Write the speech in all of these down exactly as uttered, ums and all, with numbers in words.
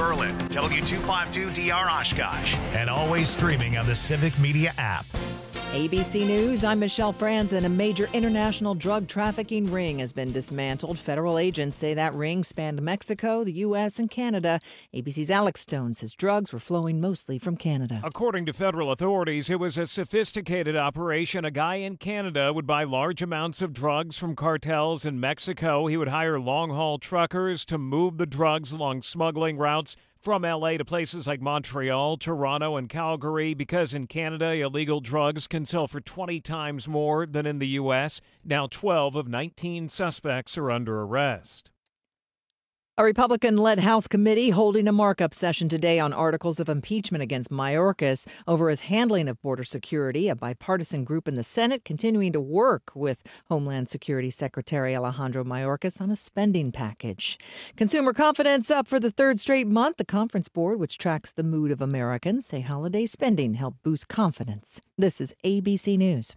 Berlin, W two fifty-two D R Oshkosh, and always streaming on the Civic Media app. A B C News, I'm Michelle Franzen. A major international drug trafficking ring has been dismantled. Federal agents say that ring spanned Mexico, the U S, and Canada. A B C's Alex Stone says drugs were flowing mostly from Canada. According to federal authorities, it was a sophisticated operation. A guy in Canada would buy large amounts of drugs from cartels in Mexico. He would hire long-haul truckers to move the drugs along smuggling routes from L A to places like Montreal, Toronto, and Calgary, because in Canada, illegal drugs can sell for twenty times more than in the U S. Now twelve of nineteen suspects are under arrest. A Republican-led House committee holding a markup session today on articles of impeachment against Mayorkas over his handling of border security. A bipartisan group in the Senate continuing to work with Homeland Security Secretary Alejandro Mayorkas on a spending package. Consumer confidence up for the third straight month. The Conference Board, which tracks the mood of Americans, say holiday spending helped boost confidence. This is A B C News.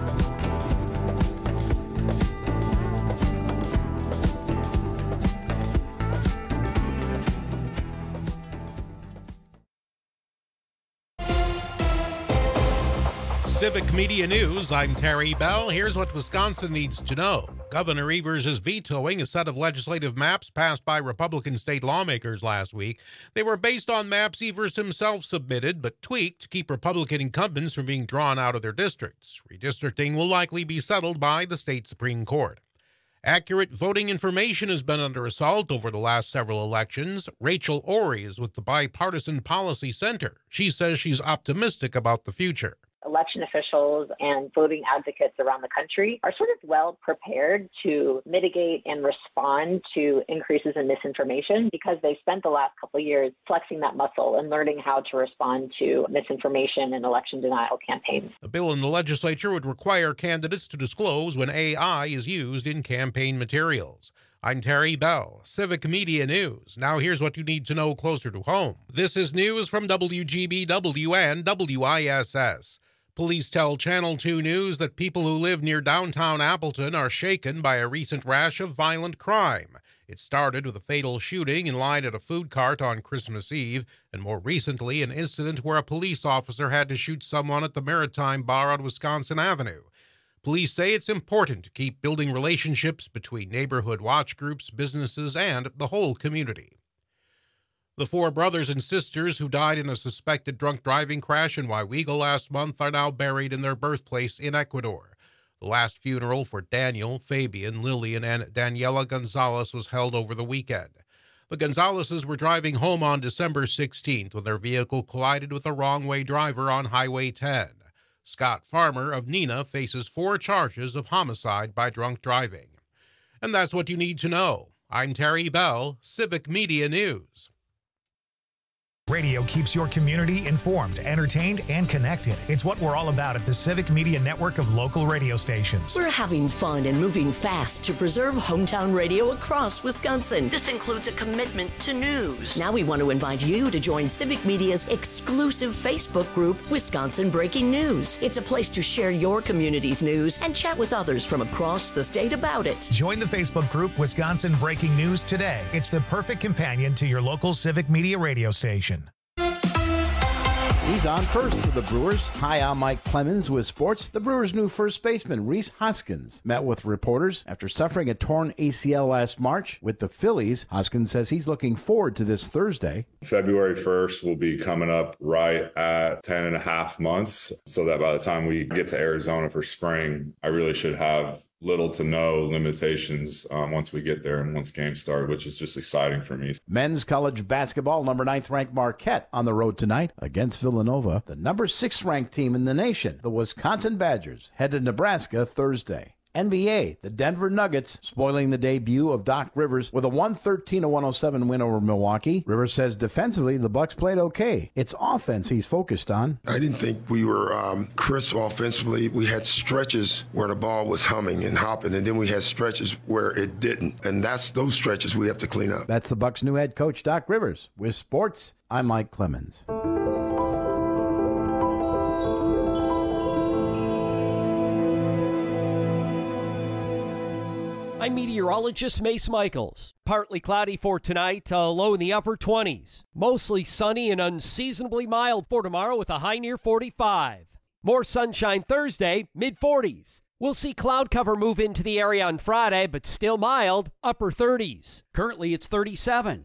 Civic Media News, I'm Terry Bell. Here's what Wisconsin needs to know. Governor Evers is vetoing a set of legislative maps passed by Republican state lawmakers last week. They were based on maps Evers himself submitted, but tweaked to keep Republican incumbents from being drawn out of their districts. Redistricting will likely be settled by the state Supreme Court. Accurate voting information has been under assault over the last several elections. Rachel Ory is with the Bipartisan Policy Center. She says she's optimistic about the future. Election officials and voting advocates around the country are sort of well prepared to mitigate and respond to increases in misinformation because they've spent the last couple of years flexing that muscle and learning how to respond to misinformation and election denial campaigns. A bill in the legislature would require candidates to disclose when A I is used in campaign materials. I'm Terry Bell, Civic Media News. Now here's what you need to know closer to home. This is news from W G B W and W I S S. Police tell Channel two News that people who live near downtown Appleton are shaken by a recent rash of violent crime. It started with a fatal shooting in line at a food cart on Christmas Eve, and more recently an incident where a police officer had to shoot someone at the Maritime Bar on Wisconsin Avenue. Police say it's important to keep building relationships between neighborhood watch groups, businesses, and the whole community. The four brothers and sisters who died in a suspected drunk driving crash in Waiwega last month are now buried in their birthplace in Ecuador. The last funeral for Daniel, Fabian, Lillian, and Daniela Gonzalez was held over the weekend. The Gonzalezes were driving home on December sixteenth when their vehicle collided with a wrong-way driver on Highway ten. Scott Farmer of Neenah faces four charges of homicide by drunk driving. And that's what you need to know. I'm Terry Bell, Civic Media News. Radio keeps your community informed, entertained, and connected. It's what we're all about at the Civic Media network of local radio stations. We're having fun and moving fast to preserve hometown radio across Wisconsin. This includes a commitment to news. Now we want to invite you to join Civic Media's exclusive Facebook group, Wisconsin Breaking News. It's a place to share your community's news and chat with others from across the state about it. Join the Facebook group Wisconsin Breaking News today. It's the perfect companion to your local Civic Media radio station. He's on first for the Brewers. Hi, I'm Mike Clemens with sports. The Brewers' new first baseman, Rhys Hoskins, met with reporters after suffering a torn A C L last March with the Phillies. Hoskins says he's looking forward to this Thursday. February first will be coming up right at ten and a half months, so that by the time we get to Arizona for spring, I really should have little to no limitations um, once we get there and once games start, which is just exciting for me. Men's college basketball, number ninth ranked Marquette on the road tonight against Villanova. The number six ranked team in the nation, the Wisconsin Badgers, head to Nebraska Thursday. N B A, the Denver Nuggets spoiling the debut of Doc Rivers with a one thirteen to one oh seven win over Milwaukee. Rivers says defensively the Bucks played okay. It's offense he's focused on. I didn't think we were um, crisp offensively. We had stretches where the ball was humming and hopping, and then we had stretches where it didn't. And that's those stretches we have to clean up. That's the Bucks' new head coach, Doc Rivers. With sports, I'm Mike Clemens. I'm meteorologist Mace Michaels. Partly cloudy for tonight, uh, low in the upper twenties. Mostly sunny and unseasonably mild for tomorrow with a high near forty-five. More sunshine Thursday, mid forties. We'll see cloud cover move into the area on Friday, but still mild, upper thirties. Currently, it's thirty-seven.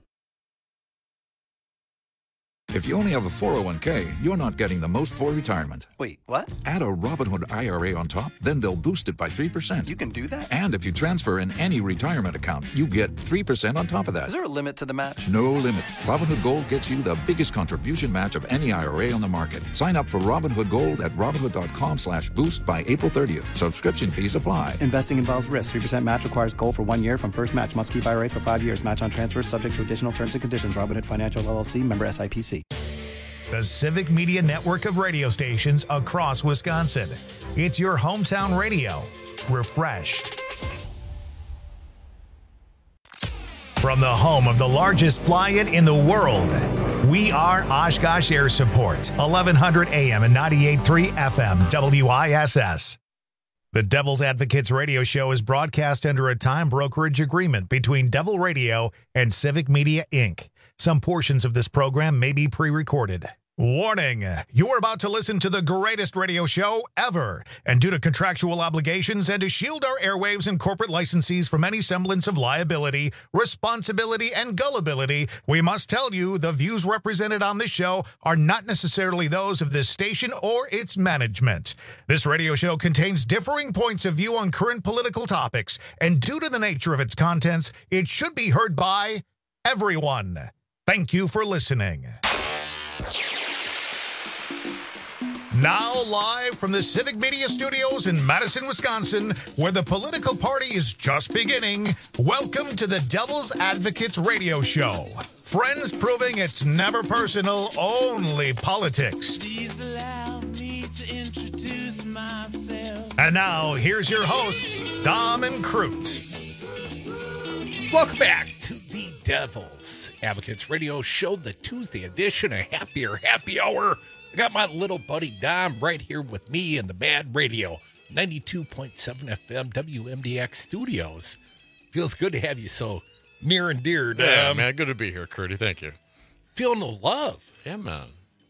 If you only have a four oh one k, you're not getting the most for retirement. Wait, what? Add a Robinhood I R A on top, then they'll boost it by three percent. You can do that? And if you transfer in any retirement account, you get three percent on top of that. Is there a limit to the match? No limit. Robinhood Gold gets you the biggest contribution match of any I R A on the market. Sign up for Robinhood Gold at Robinhood.com slash boost by April thirtieth. Subscription fees apply. Investing involves risk. three percent match requires gold for one year from first match. Must keep I R A for five years. Match on transfers subject to additional terms and conditions. Robinhood Financial L L C, member S I P C. The Civic Media network of radio stations across Wisconsin. It's your hometown radio. Refreshed. From the home of the largest fly-in in the world, we are Oshkosh Air Support, eleven hundred A M and ninety-eight point three F M, W I S S. The Devil's Advocates radio show is broadcast under a time brokerage agreement between Devil Radio and Civic Media, Incorporated. Some portions of this program may be pre-recorded. Warning, you're about to listen to the greatest radio show ever. And due to contractual obligations and to shield our airwaves and corporate licensees from any semblance of liability, responsibility, and gullibility, we must tell you the views represented on this show are not necessarily those of this station or its management. This radio show contains differing points of view on current political topics, and due to the nature of its contents, it should be heard by everyone. Thank you for listening. Now live from the Civic Media Studios in Madison, Wisconsin, where the political party is just beginning, welcome to the Devil's Advocates radio show. Friends proving it's never personal, only politics. Please allow me to introduce myself. And now, here's your hosts, Dom and Crute. Welcome back to the Devil's Advocates radio show, the Tuesday edition, a happier happy hour. I got my little buddy Dom right here with me in the Bad Radio, ninety-two point seven F M, W M D X studios. Feels good to have you so near and dear, Dom. Yeah, man, good to be here, Curdy. Thank you. Feeling the love. Yeah, man.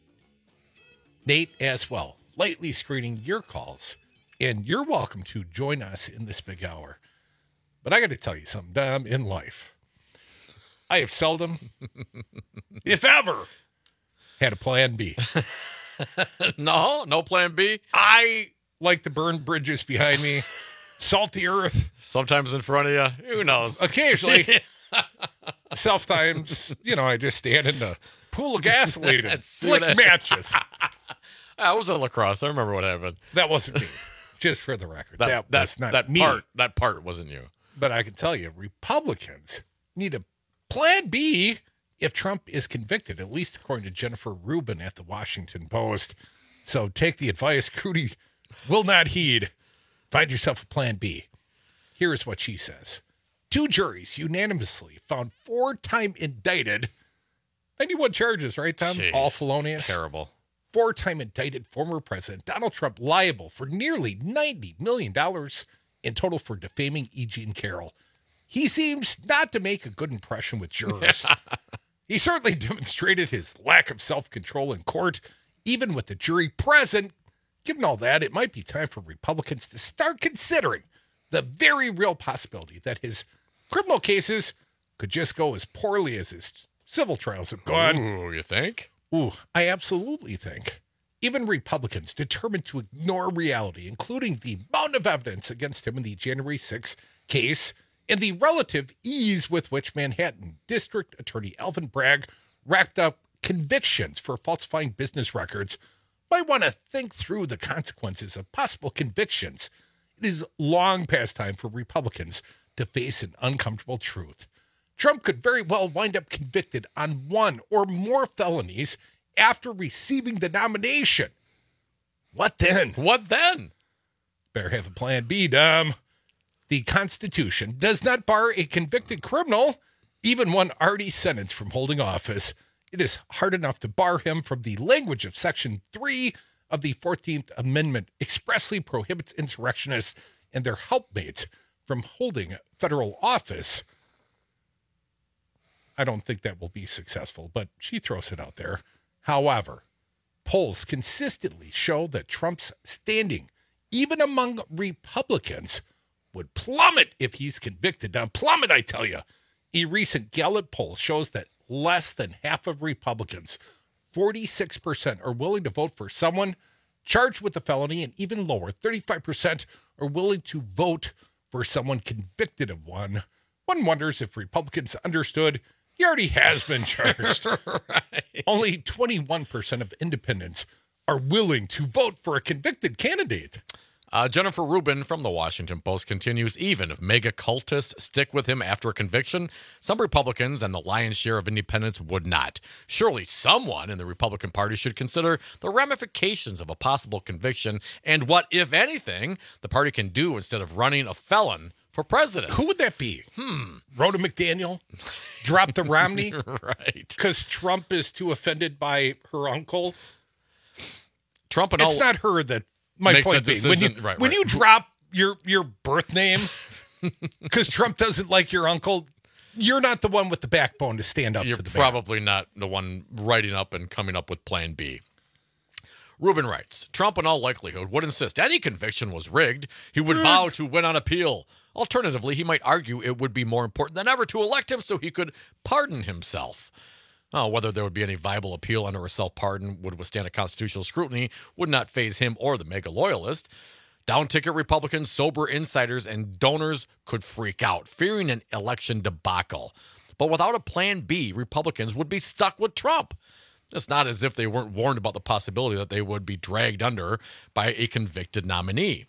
Nate as well, lightly screening your calls, and you're welcome to join us in this big hour. But I got to tell you something, Dom, in life, I have seldom, if ever, had a plan B. No, no plan B. I like to burn bridges behind me, salt the earth. Sometimes in front of you. Who knows? Occasionally. Sometimes, you know, I just stand in the pool of gasoline and flick matches. I was at lacrosse. I remember what happened. That wasn't me. Just for the record. That, that, that was not that me. Part, that part wasn't you. But I can tell you, Republicans need a plan B if Trump is convicted, at least according to Jennifer Rubin at the Washington Post. So take the advice Crudy will not heed. Find yourself a plan B. Here's what she says. Two juries unanimously found four-time indicted, ninety-one charges, right, Tom? Jeez, all felonious. Terrible. Four-time indicted former President Donald Trump liable for nearly ninety million dollars in total for defaming E. Jean Carroll. He seems not to make a good impression with jurors. He certainly demonstrated his lack of self-control in court, even with the jury present. Given all that, it might be time for Republicans to start considering the very real possibility that his criminal cases could just go as poorly as his civil trials have gone. Ooh, you think? Ooh, I absolutely think. Even Republicans determined to ignore reality, including the amount of evidence against him in the January sixth case, and the relative ease with which Manhattan District Attorney Alvin Bragg racked up convictions for falsifying business records, might want to think through the consequences of possible convictions. It is long past time for Republicans to face an uncomfortable truth. Trump could very well wind up convicted on one or more felonies after receiving the nomination. What then? What then? Better have a plan B, Dom. The Constitution does not bar a convicted criminal, even one already sentenced from holding office. It is hard enough to bar him from the language of Section three of the fourteenth Amendment expressly prohibits insurrectionists and their helpmates from holding federal office. I don't think that will be successful, but she throws it out there. However, polls consistently show that Trump's standing, even among Republicans, would plummet if he's convicted. Now, plummet, I tell you. A recent Gallup poll shows that less than half of Republicans, forty-six percent, are willing to vote for someone charged with a felony, and even lower, thirty-five percent are willing to vote for someone convicted of one. One wonders if Republicans understood he already has been charged. Right. Only twenty-one percent of independents are willing to vote for a convicted candidate. Uh, Jennifer Rubin from the Washington Post continues, even if mega cultists stick with him after a conviction, some Republicans and the lion's share of independents would not. Surely someone in the Republican Party should consider the ramifications of a possible conviction and what, if anything, the party can do instead of running a felon for president. Who would that be? Hmm. Rhoda McDaniel? Drop the Romney? Right. Because Trump is too offended by her uncle? Trump and It's all... not her that... My Makes point that being, when you decision- right, when right. you drop your your birth name because Trump doesn't like your uncle, you're not the one with the backbone to stand up You're to the probably not the one writing up and coming up with Plan B. Rubin writes, Trump in all likelihood would insist any conviction was rigged. He would vow to win on appeal. Alternatively, he might argue it would be more important than ever to elect him so he could pardon himself. Oh, whether there would be any viable appeal under a self-pardon would withstand a constitutional scrutiny would not faze him or the mega loyalist. Down-ticket Republicans, sober insiders, and donors could freak out, fearing an election debacle. But without a plan B, Republicans would be stuck with Trump. It's not as if they weren't warned about the possibility that they would be dragged under by a convicted nominee.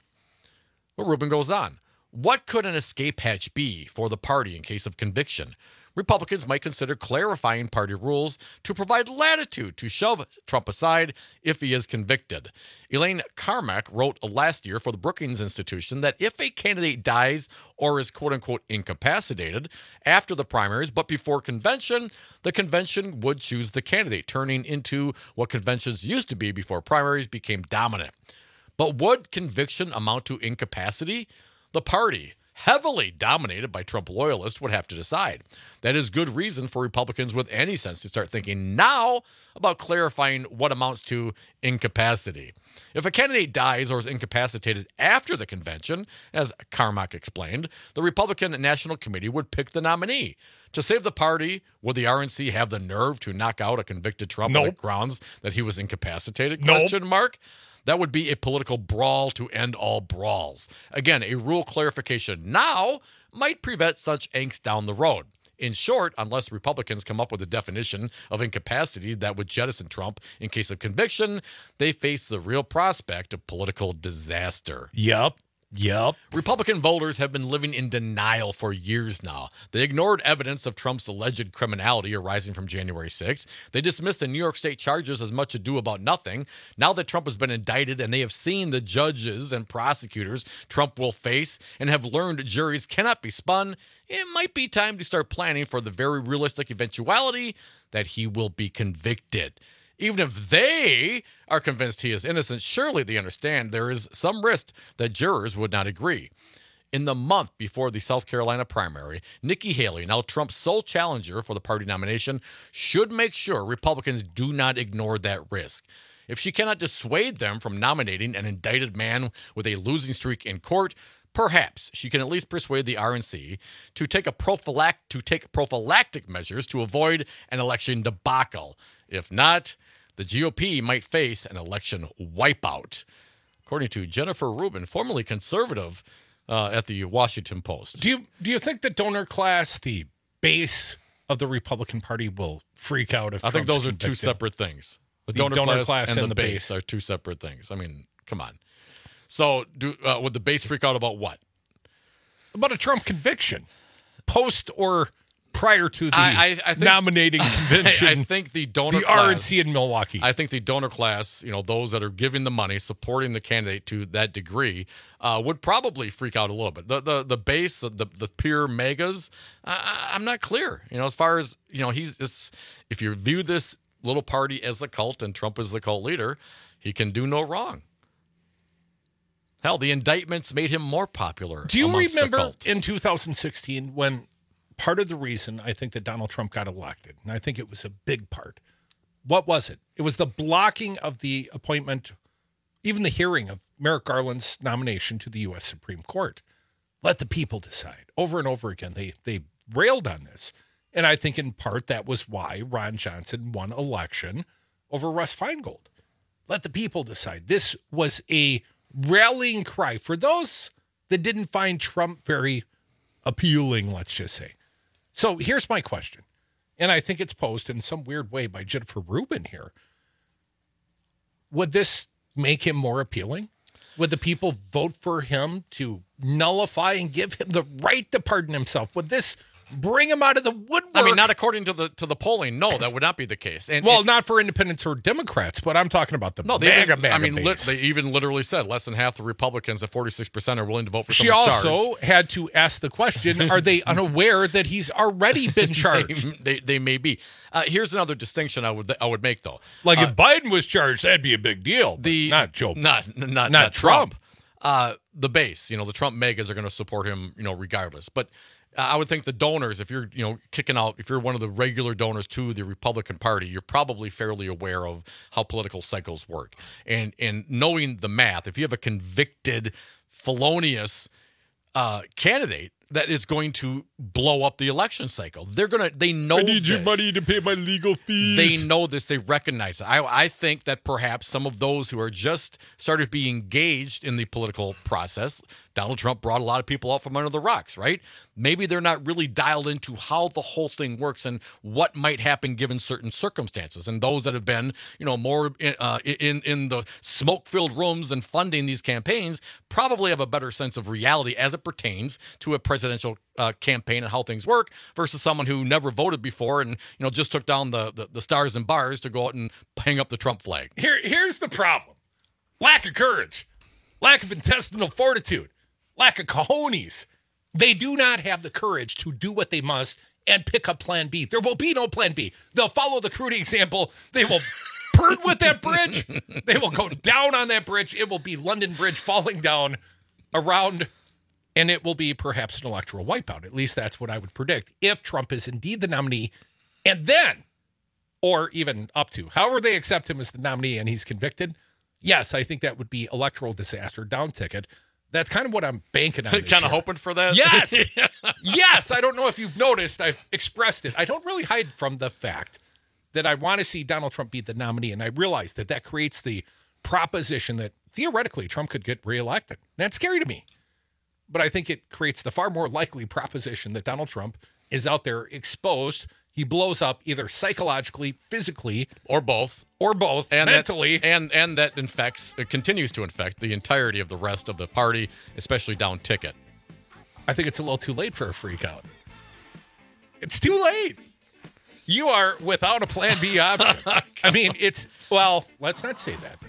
But Rubin goes on. What could an escape hatch be for the party in case of conviction? Republicans might consider clarifying party rules to provide latitude to shove Trump aside if he is convicted. Elaine Carmack wrote last year for the Brookings Institution that if a candidate dies or is quote-unquote incapacitated after the primaries but before convention, the convention would choose the candidate, turning into what conventions used to be before primaries became dominant. But would conviction amount to incapacity? The party, heavily dominated by Trump loyalists, would have to decide. That is good reason for Republicans with any sense to start thinking now about clarifying what amounts to incapacity. If a candidate dies or is incapacitated after the convention, as Carmack explained, the Republican National Committee would pick the nominee. To save the party, would the R N C have the nerve to knock out a convicted Trump Nope. on the grounds that he was incapacitated? Nope. Question mark. That would be a political brawl to end all brawls. Again, a rule clarification now might prevent such angst down the road. In short, unless Republicans come up with a definition of incapacity that would jettison Trump in case of conviction, they face the real prospect of political disaster. Yep. Yep. Republican voters have been living in denial for years now. They ignored evidence of Trump's alleged criminality arising from January sixth. They dismissed the New York State charges as much ado about nothing. Now that Trump has been indicted and they have seen the judges and prosecutors Trump will face and have learned juries cannot be spun, it might be time to start planning for the very realistic eventuality that he will be convicted. Even if they are convinced he is innocent, surely they understand there is some risk that jurors would not agree. In the month before the South Carolina primary, Nikki Haley, now Trump's sole challenger for the party nomination, should make sure Republicans do not ignore that risk. If she cannot dissuade them from nominating an indicted man with a losing streak in court, perhaps she can at least persuade the R N C to take a prophylact to take prophylactic measures to avoid an election debacle. If not, the G O P might face an election wipeout, according to Jennifer Rubin, formerly conservative uh, at the Washington Post. Do you do you think the donor class, the base of the Republican Party, will freak out if I think Trump's those are convicted? two separate things. The, The donor, donor class, class and, and the the base, base. are two separate things. I mean, come on. So, do uh, would the base freak out about what? About a Trump conviction, post or prior to the I, I, I think, nominating convention. I, I think the donor the class, R N C in Milwaukee. I think the donor class, you know, those that are giving the money, supporting the candidate to that degree, uh, would probably freak out a little bit. The the the base, the the, the pure megas, I, I'm not clear. You know, as far as you know, he's it's if you view this little party as a cult and Trump is the cult leader, he can do no wrong. Hell, the indictments made him more popular. Do you amongst remember the cult. in two thousand sixteen when part of the reason I think that Donald Trump got elected, and I think it was a big part, what was it? It was the blocking of the appointment, even the hearing of Merrick Garland's nomination to the U S Supreme Court. Let the people decide. Over and over again, they they railed on this. And I think in part that was why Ron Johnson won election over Russ Feingold. Let the people decide. This was a rallying cry for those that didn't find Trump very appealing, let's just say. So here's my question, and I think it's posed in some weird way by Jennifer Rubin here. Would this make him more appealing? Would the people vote for him to nullify and give him the right to pardon himself? Would this bring him out of the woodwork? I mean, not according to the to the polling. No, that would not be the case. And well, it, not for independents or Democrats, but I'm talking about the no, they mega, even, mega I mean, li- base. they even literally said less than half the Republicans at forty-six percent are willing to vote for She someone also charged. had to ask the question, are they unaware that he's already been charged? they, they, they may be. Uh, here's another distinction I would I would make, though. Like uh, if Biden was charged, that'd be a big deal. The not Joe. Not, not, not, not Trump. Trump. Uh, the base, you know, the Trump megas are going to support him, you know, regardless. But uh, I would think the donors, if you're, you know, kicking out, if you're one of the regular donors to the Republican Party, you're probably fairly aware of how political cycles work. And and knowing the math, if you have a convicted, felonious uh, candidate that is going to blow up the election cycle, they're gonna, they know. I need this. your money to pay my legal fees. They know this. They recognize it. I, I think that perhaps some of those who are just started being engaged in the political process, Donald Trump brought a lot of people out from under the rocks, right? Maybe they're not really dialed into how the whole thing works and what might happen given certain circumstances. And those that have been, you know, more in uh, in, in the smoke-filled rooms and funding these campaigns probably have a better sense of reality as it pertains to a presidential uh, campaign and how things work versus someone who never voted before and, you know, just took down the, the, the stars and bars to go out and hang up the Trump flag. Here, here's the problem. Lack of courage. Lack of intestinal fortitude. Lack of cojones. They do not have the courage to do what they must and pick up plan B. There will be no plan B. They'll follow the Crudy example. They will burn with that bridge. They will go down on that bridge. It will be London Bridge falling down around, and it will be perhaps an electoral wipeout. At least that's what I would predict if Trump is indeed the nominee. And then, or even up to, however they accept him as the nominee and he's convicted, yes, I think that would be electoral disaster, down ticket. That's kind of what I'm banking on. Kind of hoping for that? Yes. Yes. I don't know if you've noticed. I've expressed it. I don't really hide from the fact that I want to see Donald Trump be the nominee. And I realize that that creates the proposition that theoretically Trump could get reelected. That's scary to me. But I think it creates the far more likely proposition that Donald Trump is out there exposed. He blows up either psychologically, physically, or both, or both, and mentally, that, and and that infects, it continues to infect the entirety of the rest of the party, especially down ticket. I think it's a little too late for a freak out. It's too late. You are without a plan B option. I mean, it's, well, let's not say that.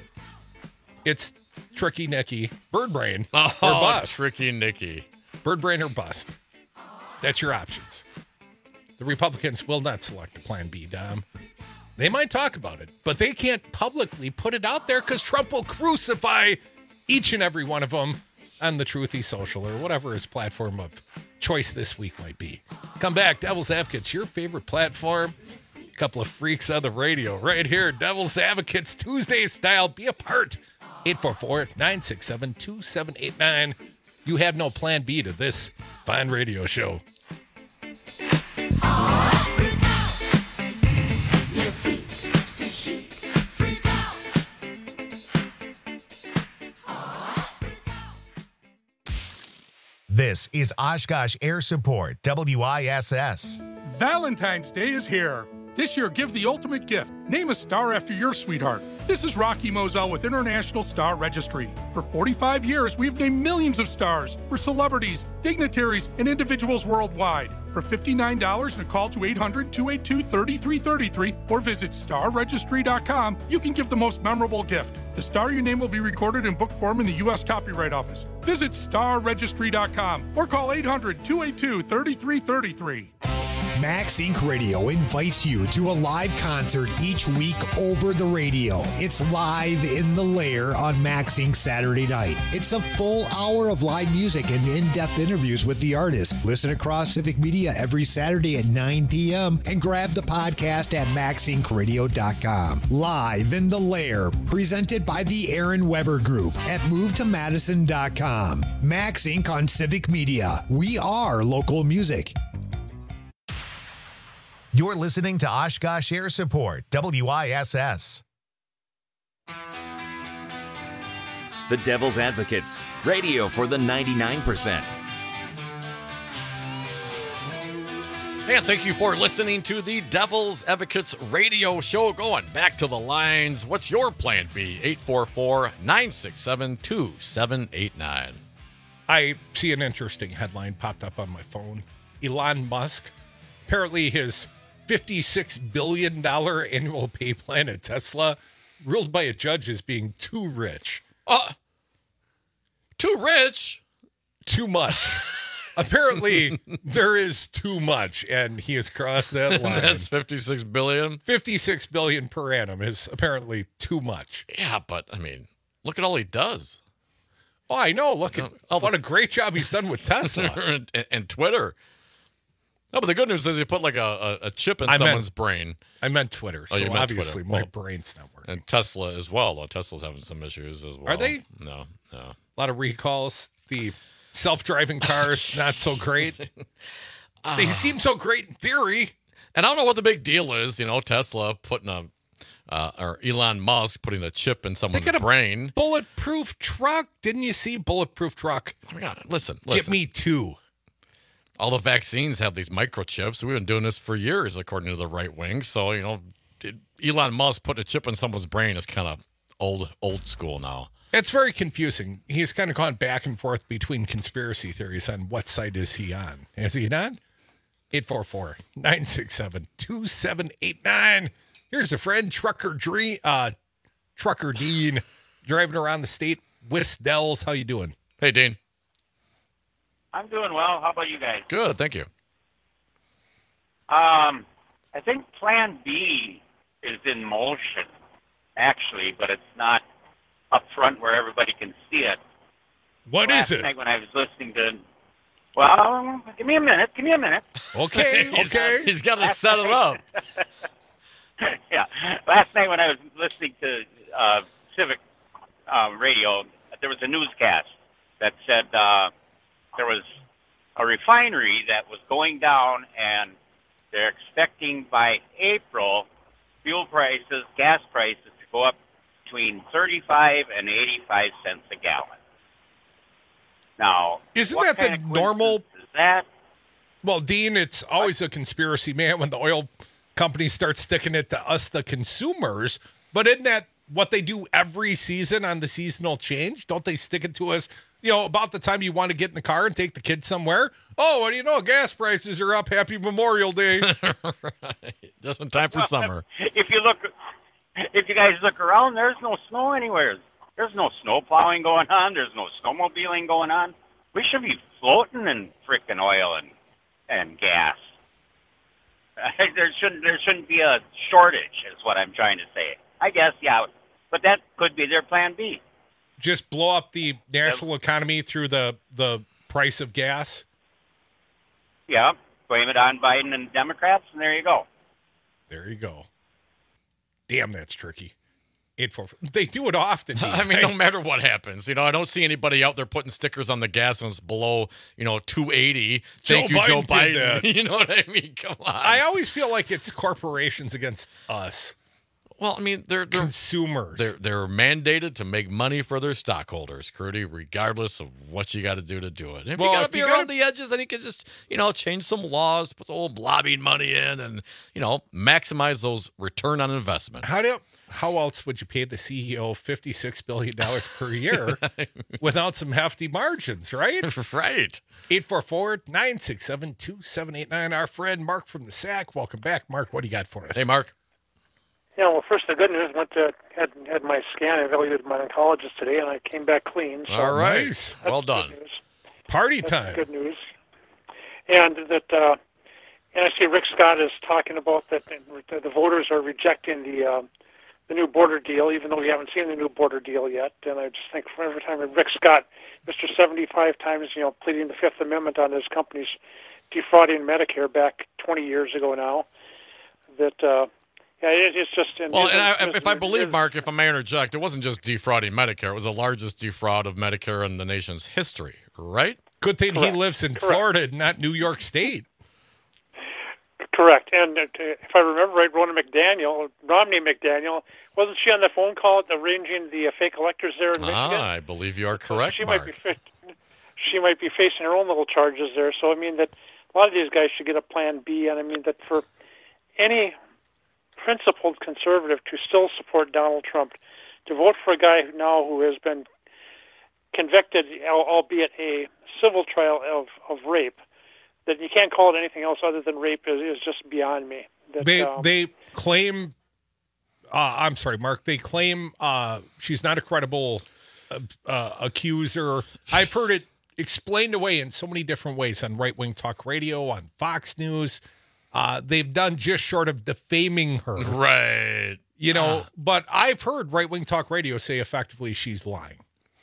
It's Tricky Nicky, Bird Brain, oh, or bust. Tricky Nicky. Bird Brain or bust. That's your options. The Republicans will not select the plan B, Dom. They might talk about it, but they can't publicly put it out there because Trump will crucify each and every one of them on the Truthy Social or whatever his platform of choice this week might be. Come back, Devil's Advocates, your favorite platform. A couple of freaks on the radio right here. Devil's Advocates, Tuesday style. Be a part. eight four four, nine six seven, two seven eight nine. You have no plan B to this fine radio show. This is Oshkosh Air Support, W I S S. Valentine's Day is here. This year, give the ultimate gift. Name a star after your sweetheart. This is Rocky Moselle with International Star Registry. For forty-five years, we've named millions of stars for celebrities, dignitaries, and individuals worldwide. For fifty-nine dollars and a call to eight hundred, two eight two, three three three three or visit star registry dot com, you can give the most memorable gift. The star you name will be recorded in book form in the U S Copyright Office. Visit star registry dot com or call eight hundred, two eight two, three three three three. Max Incorporated. Radio invites you to a live concert each week over the radio. It's Live in the Lair on Max Incorporated. Saturday night. It's a full hour of live music and in-depth interviews with the artist. Listen across Civic Media every Saturday at nine p.m. and grab the podcast at max inc radio dot com. Live in the Lair, presented by the Aaron Weber Group at move to madison dot com. Max Incorporated on Civic Media. We are local music. You're listening to Oshkosh Air Support, W I S S. The Devil's Advocates, radio for the ninety-nine percent. And thank you for listening to the Devil's Advocates radio show. Going back to the lines, what's your plan B? eight four four, nine six seven, two seven eight nine. I see an interesting headline popped up on my phone. Elon Musk, apparently his fifty-six billion dollars annual pay plan at Tesla, ruled by a judge as being too rich. Uh, too rich? Too much. Apparently, there is too much, and he has crossed that line. That's fifty-six billion dollars? fifty-six billion dollars per annum is apparently too much. Yeah, but, I mean, look at all he does. Oh, I know. Look at oh, what a great job he's done with Tesla. and, and Twitter. No, but the good news is he put like a, a, a chip in I someone's meant, brain. I meant Twitter, oh, so meant obviously Twitter. my well, brain's not working. And Tesla as well, though. Tesla's having some issues as well. Are they? No, no. A lot of recalls. The self-driving cars, not so great. uh, they seem so great in theory. And I don't know what the big deal is, you know, Tesla putting a, uh, or Elon Musk putting a chip in someone's they got a brain. Bulletproof truck. Didn't you see Bulletproof truck? Oh my God, listen, listen. Give me two. All the vaccines have these microchips. We've been doing this for years, according to the right wing. So, you know, Elon Musk putting a chip in someone's brain is kind of old, old school now. It's very confusing. He's kind of gone back and forth between conspiracy theories on what side is he on. Is he on? eight four four, nine six seven, two seven eight nine. Here's a friend, Trucker Dream, uh, Trucker Dean, driving around the state. Wisdells, how you doing? Hey, Dean. I'm doing well. How about you guys? Good, thank you. Um, I think Plan B is in motion, actually, but it's not up front where everybody can see it. What Last is it? Night when I was listening to, well, give me a minute. Give me a minute. Okay, okay. He's got to set it up. Yeah. Last night when I was listening to uh, Civic uh, Radio, there was a newscast that said uh, there was a refinery that was going down, and they're expecting by April fuel prices, gas prices to go up between thirty-five and eighty-five cents a gallon. Now, isn't what that the kind of normal? Is that? Well, Dean, it's always a conspiracy, man, when the oil companies start sticking it to us, the consumers. But isn't that what they do every season on the seasonal change? Don't they stick it to us, you know, about the time you want to get in the car and take the kids somewhere? Oh, what do you know? Gas prices are up. Happy Memorial Day. Right. Just in time for Well, summer. If you look, if you guys look around, there's no snow anywhere. There's no snow plowing going on. There's no snowmobiling going on. We should be floating in frickin' oil and and gas. There shouldn't there shouldn't be a shortage, is what I'm trying to say. I guess, yeah, but that could be their plan B. Just blow up the national economy through the the price of gas. Yeah, blame it on Biden and Democrats, and there you go. There you go. Damn, that's tricky. Eight four. They do it often. I mean, no matter what happens, you know, I don't see anybody out there putting stickers on the gas and it's below, you know, two eighty. Thank Joe you, Joe Biden did Biden. that. You know what I mean? Come on. I always feel like it's corporations against us. Well, I mean, they're, they're consumers. They're they're mandated to make money for their stockholders, Crudy, regardless of what you got to do to do it. And if Well, you got to if be you around gotta- the edges, then you can just, you know, change some laws, put some old lobbying money in, and you know, maximize those return on investment. How do how else would you pay the C E O fifty-six billion dollars per year without some hefty margins, right? Right. eight four four, nine six seven, two seven eight nine. Our friend Mark from the S A C. Welcome back, Mark. What do you got for us? Hey, Mark. Yeah, well, first the good news, went to had had my scan evaluated by my oncologist today, and I came back clean. So All right. Nice. Well That's done. good news. Party That's time. good news. And that, uh, And I see Rick Scott is talking about that the voters are rejecting the uh, the new border deal, even though we haven't seen the new border deal yet. And I just think for every time Rick Scott, Mister seventy-five times, you know, pleading the Fifth Amendment on his company's defrauding Medicare back twenty years ago now, that uh, yeah, it, it's just. In, well, it, and I, it, if I believe, Mark, if I may interject, it wasn't just defrauding Medicare; it was the largest defraud of Medicare in the nation's history, right? Good thing Correct. he lives in Correct. Florida, not New York State. Correct. And uh, if I remember right, Ronna McDaniel, Romney McDaniel, wasn't she on the phone call arranging the uh, fake electors there in Michigan? Ah, I believe you are correct, she Mark. might be fa- she might be facing her own little charges there. So I mean that a lot of these guys should get a plan B, and I mean that for any principled conservative to still support Donald Trump, to vote for a guy now who has been convicted, albeit a civil trial of, of rape, that you can't call it anything else other than rape is, is just beyond me. That, They um, they claim, uh, I'm sorry, Mark, they claim uh, she's not a credible uh, uh, accuser. I've heard it explained away in so many different ways on right-wing talk radio, on Fox News. Uh, they've done just short of defaming her. Right. You know, Uh. but I've heard right-wing talk radio say effectively she's lying.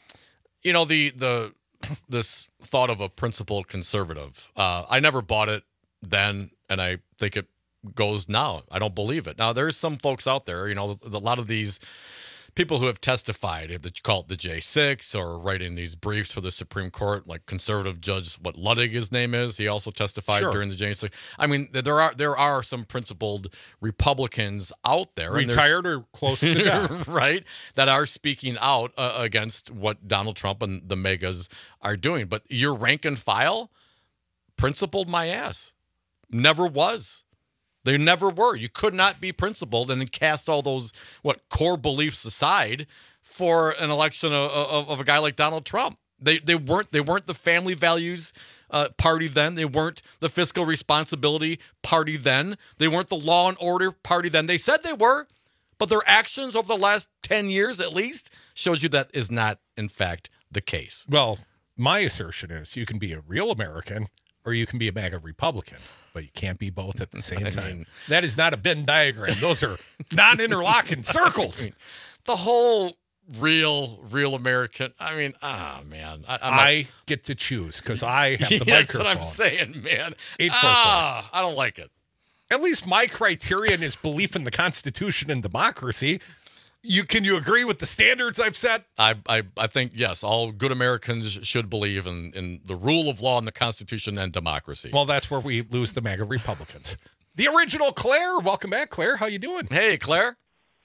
You know, the the this thought of a principled conservative, uh, I never bought it then, and I think it goes now. I don't believe it. Now, there's some folks out there, you know, a lot of these people who have testified, if they call it the J six, or writing these briefs for the Supreme Court, like conservative judge, what Ludwig, his name is, he also testified Sure. during the J six. I mean, there are there are some principled Republicans out there, and there's- Retired or close to death. right, that are speaking out uh, against what Donald Trump and the megas are doing. But your rank and file, principled my ass, never was. They never were. You could not be principled and then cast all those, what, core beliefs aside for an election of, of, of a guy like Donald Trump. They they weren't they weren't the family values uh, party then. They weren't the fiscal responsibility party then. They weren't the law and order party then. They said they were, but their actions over the last ten years at least shows you that is not, in fact, the case. Well, my assertion is you can be a real American or you can be a MAGA Republican, but you can't be both at the same I time. mean- that is not a Venn diagram. Those are non-interlocking circles. I mean, the whole real, real American. I mean, ah, man. I, I'm I not- get to choose because I have the Yeah, microphone. that's what I'm saying, man. eight four four. Ah, I don't like it. At least my criterion is belief in the Constitution and democracy. You Can you agree with the standards I've set? I, I, I think, yes, all good Americans should believe in, in the rule of law and the Constitution and democracy. Well, that's where we lose the MAGA Republicans. The original Claire. Welcome back, Claire. How you doing? Hey, Claire.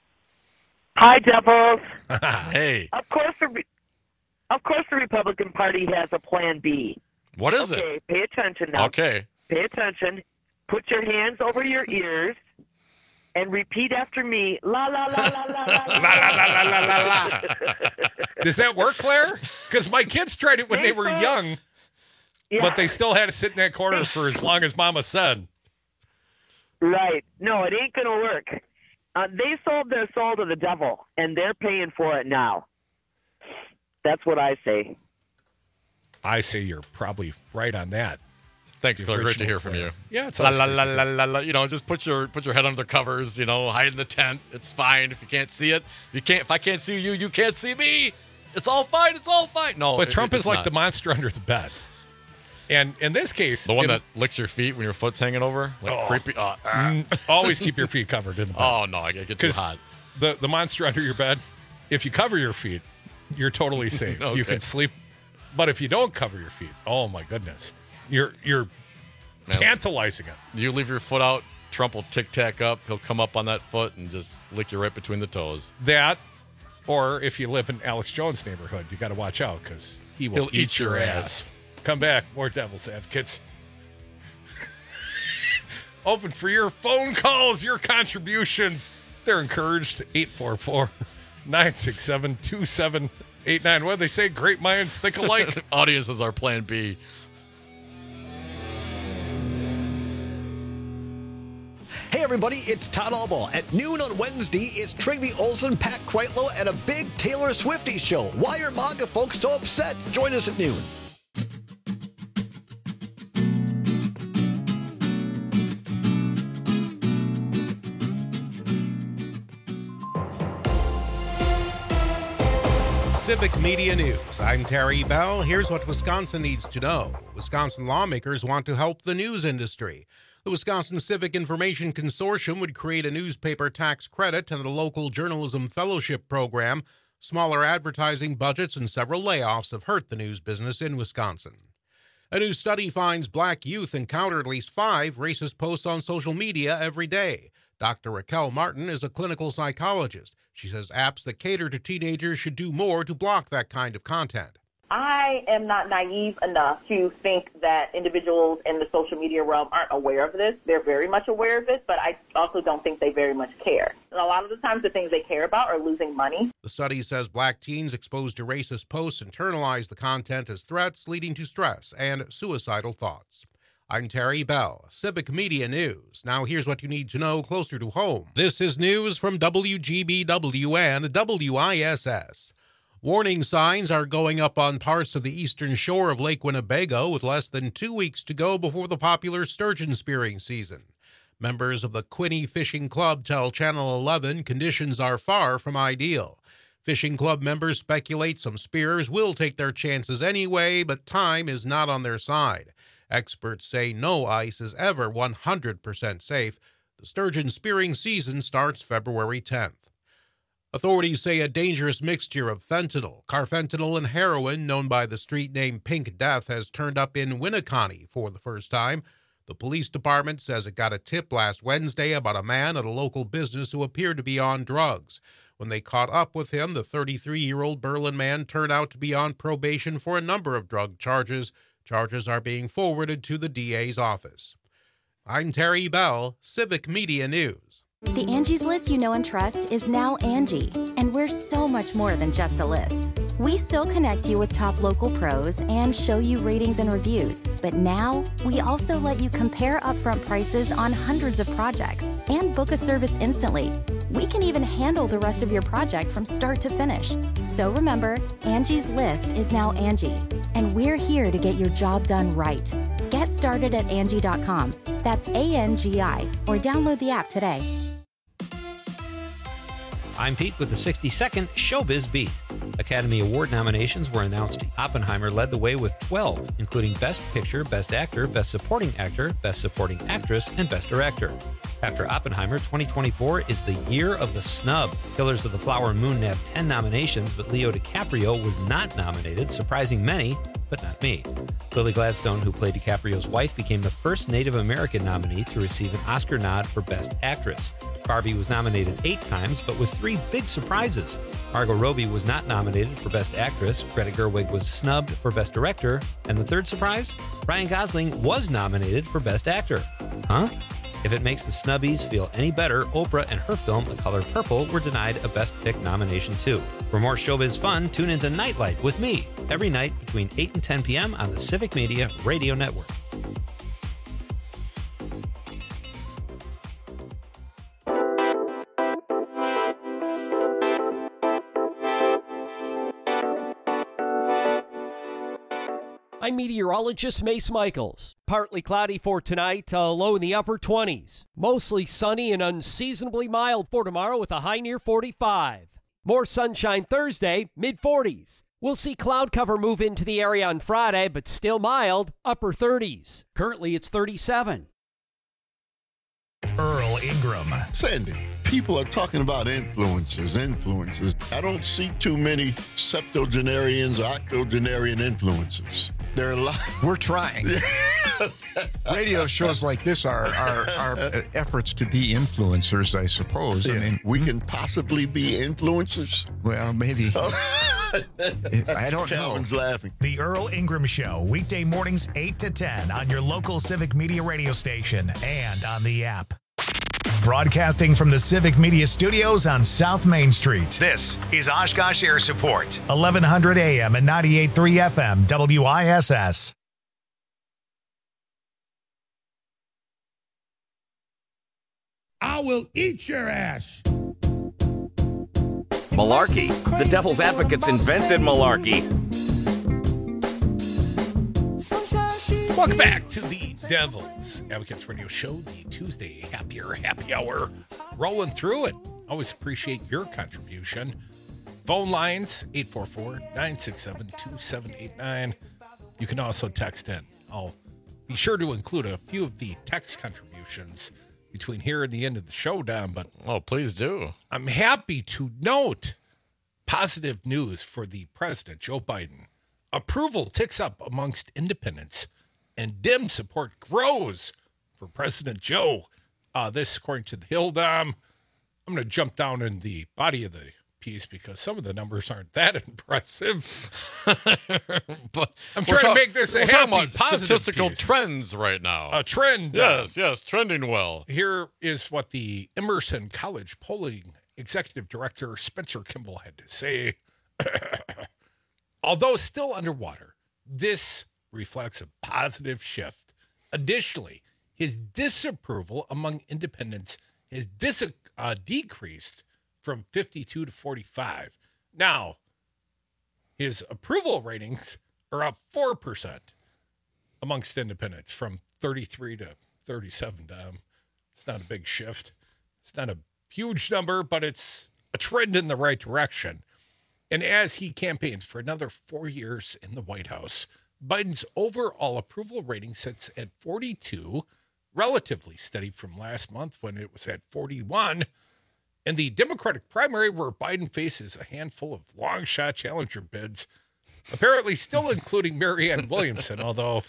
Hi, Devils. Hey. Of course, the Re- of course, the Republican Party has a Plan B. What is okay, it? Pay attention now. Okay. Pay attention. Put your hands over your ears and repeat after me. La la la la la la la la la la la la. Does that work, Claire? Because my kids tried it when they were young, Yeah. but they still had to sit in that corner for as long as Mama said. Right. No, it ain't going to work. Uh, they sold their soul to the devil, and they're paying for it now. That's what I say. I say you're probably right on that. Thanks, The Claire. Great to original hear from Claire. you. Yeah, it's la always la great la to la hear. la la. You know, just put your put your head under the covers. You know, hide in the tent. It's fine if you can't see it. You can't. If I can't see you, you can't see me. It's all fine. It's all fine. No, But it- Trump it's is like not. the monster under the bed. And in this case, the one it- that licks your feet when your foot's hanging over, like Oh. creepy. Uh, Mm, always keep your feet covered in the bed. Oh no, I get too 'Cause hot. The the monster under your bed, if you cover your feet, you're totally safe. Okay. You can sleep. But if you don't cover your feet, oh my goodness, you're you're Man. tantalizing it. You leave your foot out, Trump will tic tac up. He'll come up on that foot and just lick you right between the toes. That, or if you live in Alex Jones' neighborhood, you got to watch out because he will He'll eat your ass. Come back, more Devil's Advocates. Open for your phone calls, your contributions. They're encouraged. eight four four, nine six seven, two seven eight nine. What do they say? Great minds think alike. Audience is our plan B. Hey everybody, it's Todd Albaugh. At noon on Wednesday, it's Trivy Olson, Pat Kreitlow, and a big Taylor Swiftie show. Why are MAGA folks so upset? Join us at noon. Civic Media News. I'm Terry Bell. Here's what Wisconsin needs to know. Wisconsin lawmakers want to help the news industry. The Wisconsin Civic Information Consortium would create a newspaper tax credit and a local journalism fellowship program. Smaller advertising budgets and several layoffs have hurt the news business in Wisconsin. A new study finds black youth encounter at least five racist posts on social media every day. Doctor Raquel Martin is a clinical psychologist. She says apps that cater to teenagers should do more to block that kind of content. I am not naive enough to think that individuals in the social media realm aren't aware of this. They're very much aware of it, but I also don't think they very much care. And a lot of the times the things they care about are losing money. The study says black teens exposed to racist posts internalize the content as threats, leading to stress and suicidal thoughts. I'm Terry Bell, Civic Media News. Now here's what you need to know closer to home. This is news from W G B W and W I S S. Warning signs are going up on parts of the eastern shore of Lake Winnebago with less than two weeks to go before the popular sturgeon spearing season. Members of the Quinney Fishing Club tell Channel eleven conditions are far from ideal. Fishing club members speculate some spearers will take their chances anyway, but time is not on their side. Experts say no ice is ever one hundred percent safe. The sturgeon spearing season starts February tenth. Authorities say a dangerous mixture of fentanyl, carfentanil, and heroin, known by the street name Pink Death, has turned up in Winneconne for the first time. The police department says it got a tip last Wednesday about a man at a local business who appeared to be on drugs. When they caught up with him, the thirty-three-year-old Berlin man turned out to be on probation for a number of drug charges. Charges are being forwarded to the D A's office. I'm Terry Bell, Civic Media News. The Angie's List you know and trust is now Angie, and we're so much more than just a list. We still connect you with top local pros and show you ratings and reviews, but now we also let you compare upfront prices on hundreds of projects and book a service instantly. We can even handle the rest of your project from start to finish. So remember, Angie's List is now Angie, and we're here to get your job done right. Get started at Angie dot com. That's A N G I, or download the app today. I'm Pete with the sixty-second Showbiz Beat. Academy Award nominations were announced. Oppenheimer led the way with twelve, including Best Picture, Best Actor, Best Supporting Actor, Best Supporting Actress, and Best Director. After Oppenheimer, twenty twenty-four is the year of the snub. Killers of the Flower Moon nabbed ten nominations, but Leo DiCaprio was not nominated, surprising many, but not me. Lily Gladstone, who played DiCaprio's wife, became the first Native American nominee to receive an Oscar nod for Best Actress. Barbie was nominated eight times, but with three big surprises. Margot Robbie was not nominated for Best Actress, Greta Gerwig was snubbed for Best Director, and the third surprise? Ryan Gosling was nominated for Best Actor. Huh? If it makes the snubbies feel any better, Oprah and her film The Color Purple were denied a Best Pick nomination too. For more showbiz fun, tune into Nightlight with me every night between eight and ten p.m. on the Civic Media Radio Network. I'm meteorologist Mace Michaels. Partly cloudy for tonight, a low in the upper twenties. Mostly sunny and unseasonably mild for tomorrow with a high near forty-five. More sunshine Thursday, mid forties. We'll see cloud cover move into the area on Friday, but still mild, upper thirties. Currently it's thirty-seven. Earl Ingram. Sandy, people are talking about influencers, influencers. I don't see too many septuagenarians or octogenarian influencers. There are a lot. We're trying. Radio shows like this are, are, are efforts to be influencers, I suppose. Yeah. I mean, we can possibly be influencers. Well, maybe. I don't Calvin's know. laughing. The Earl Ingram Show, weekday mornings eight to ten on your local Civic Media radio station and on the app. Broadcasting from the Civic Media Studios on South Main Street, this is Oshkosh Air Support, eleven hundred A M and ninety-eight point three F M, W I S S. I will eat your ass. Malarkey. The Devil's Advocates invented malarkey. Welcome back to the Devil's Advocates Radio Show, the Tuesday Happier Happy Hour. Rolling through it. Always appreciate your contribution. phone lines, eight four four, nine six seven, two seven eight nine. You can also text in. I'll be sure to include a few of the text contributions between here and the end of the show, Don. But oh, please do. I'm happy to note positive news for the president, Joe Biden. Approval ticks up amongst independents, and Dem support grows for President Joe. Uh, this, according to the Hill Dom. I'm going to jump down in the body of the piece because some of the numbers aren't that impressive. But I'm trying ta- to make this a we're happy, talking about positive statistical piece. trends right now. A trend. Yes, yes, trending well. Here is what the Emerson College polling executive director Spencer Kimball had to say. Although still underwater, this reflects a positive shift. Additionally, his disapproval among independents has dis- uh, decreased from fifty-two to forty-five. Now, his approval ratings are up four percent amongst independents from thirty-three to thirty-seven. Um, it's not a big shift. It's not a huge number, but it's a trend in the right direction. And as he campaigns for another four years in the White House, Biden's overall approval rating sits at forty-two, relatively steady from last month when it was at forty-one. In the Democratic primary, where Biden faces a handful of long-shot challenger bids, apparently still including Marianne Williamson, although